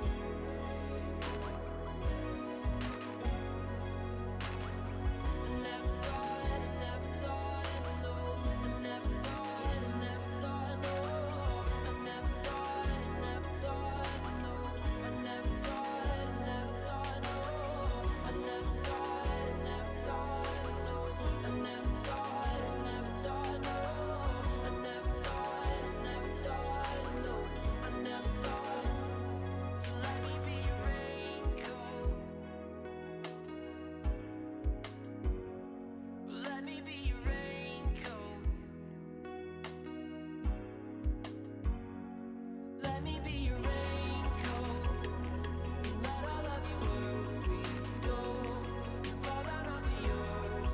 I never thought, no. I never thought, no. I never thought, no. I never thought, no. I never thought, no. I never thought, no. I never thought, no. I never thought. So let me be your raincoat. Let me be your raincoat. Let me be your raincoat. Let all of your worries go, and fall down off of yours.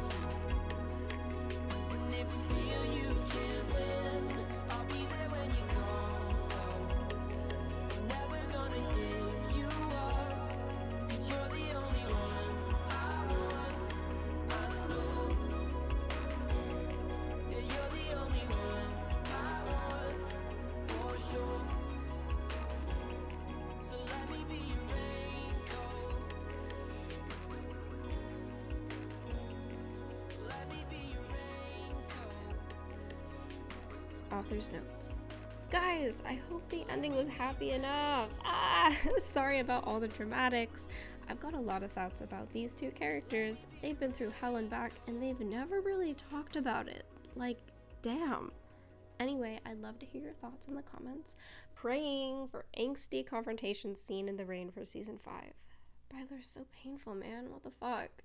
And if you feel you can't win, I'll be there when you call out. Never gonna give you up, 'cause you're the only one I want, I know. Yeah, you're the only one I want, for sure. So let me be your raincoat. Let me be your raincoat. Author's notes. Guys, I hope the ending was happy enough. Sorry about all the dramatics. I've got a lot of thoughts about these two characters. They've been through hell and back, and they've never really talked about it. Like, damn. Anyway, I'd love to hear your thoughts in the comments. Praying for angsty confrontation scene in the rain for season 5. Byler's so painful, man. What the fuck?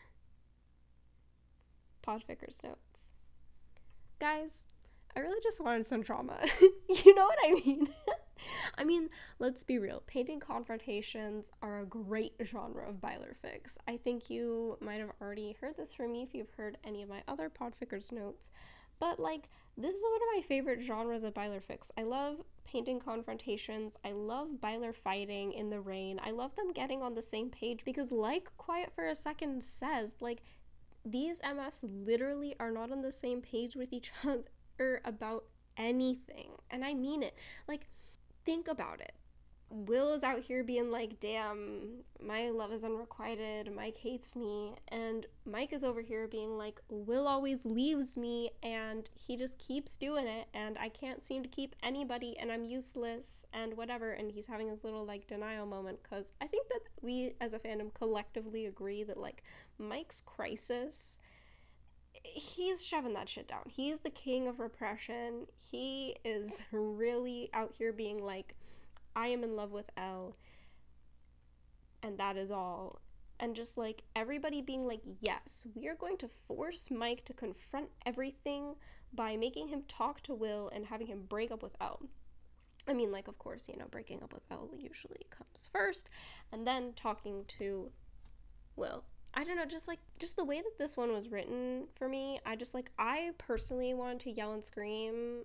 Podficker's notes. Guys, I really just wanted some drama. You know what I mean? I mean, let's be real. Painting confrontations are a great genre of Byler fics. I think you might have already heard this from me if you've heard any of my other Podficker's notes. But, like, this is one of my favorite genres of Byler fics. I love painting confrontations. I love Byler fighting in the rain. I love them getting on the same page because, like Quiet for a Second says, like, these MFs literally are not on the same page with each other about anything. And I mean it. Like, think about it. Will is out here being like, damn, my love is unrequited, Mike hates me, and Mike is over here being like, Will always leaves me, and he just keeps doing it, and I can't seem to keep anybody, and I'm useless, and whatever, and he's having his little, like, denial moment, because I think that we, as a fandom, collectively agree that, like, Mike's crisis, he's shoving that shit down. He's the king of repression. He is really out here being like, I am in love with Elle, and that is all. And just like everybody being like, yes, we are going to force Mike to confront everything by making him talk to Will and having him break up with Elle. I mean, like, of course, you know, breaking up with Elle usually comes first, and then talking to Will. I don't know, just the way that this one was written for me, I personally wanted to yell and scream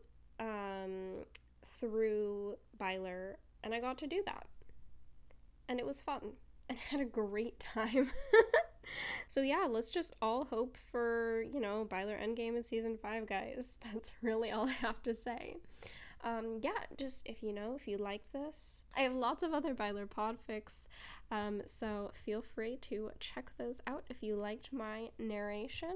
through Byler, and I got to do that. And it was fun, and I had a great time. So yeah, let's just all hope for, you know, Byler Endgame in season 5, guys. That's really all I have to say. Just if you liked this, I have lots of other Byler podfics, so feel free to check those out if you liked my narration.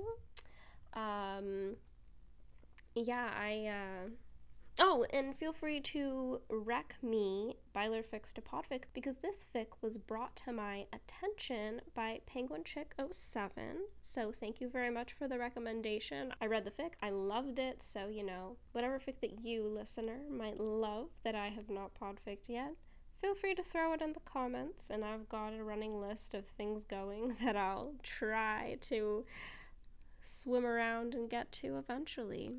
And feel free to rec me Byler Fics to podfic, because this fic was brought to my attention by Penguin Chick 07. So thank you very much for the recommendation. I read the fic, I loved it, so whatever fic that you, listener, might love that I have not podfic'd yet, feel free to throw it in the comments, and I've got a running list of things going that I'll try to swim around and get to eventually.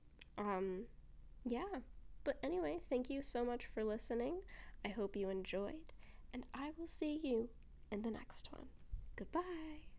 But anyway, thank you so much for listening. I hope you enjoyed, and I will see you in the next one. Goodbye.